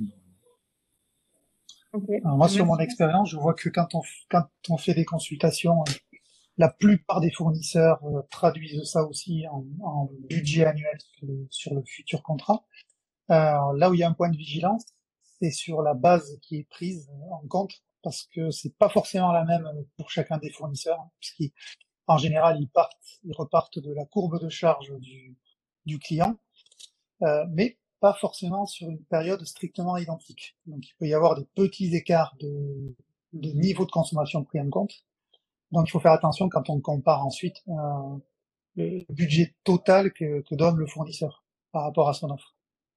Ok. Alors moi, sur mon Merci. expérience, je vois que quand on, quand on fait des consultations La plupart des fournisseurs euh, traduisent ça aussi en, en budget annuel sur le, sur le futur contrat. Euh, là où il y a un point de vigilance, c'est sur la base qui est prise en compte, parce que c'est pas forcément la même pour chacun des fournisseurs, hein, puisqu'en général ils partent, ils repartent de la courbe de charge du, du client, euh, mais pas forcément sur une période strictement identique. Donc il peut y avoir des petits écarts de, de niveau de consommation pris en compte. Donc il faut faire attention quand on compare ensuite euh, le budget total que, que donne le fournisseur par rapport à son offre.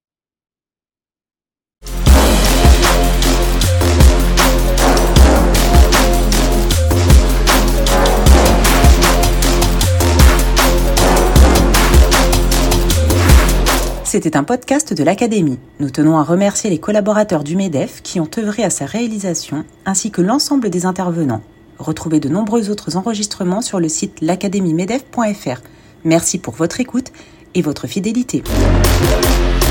C'était un podcast de l'Académie. Nous tenons à remercier les collaborateurs du MEDEF qui ont œuvré à sa réalisation, ainsi que l'ensemble des intervenants. Retrouvez de nombreux autres enregistrements sur le site l'académie medef point f r. Merci pour votre écoute et votre fidélité.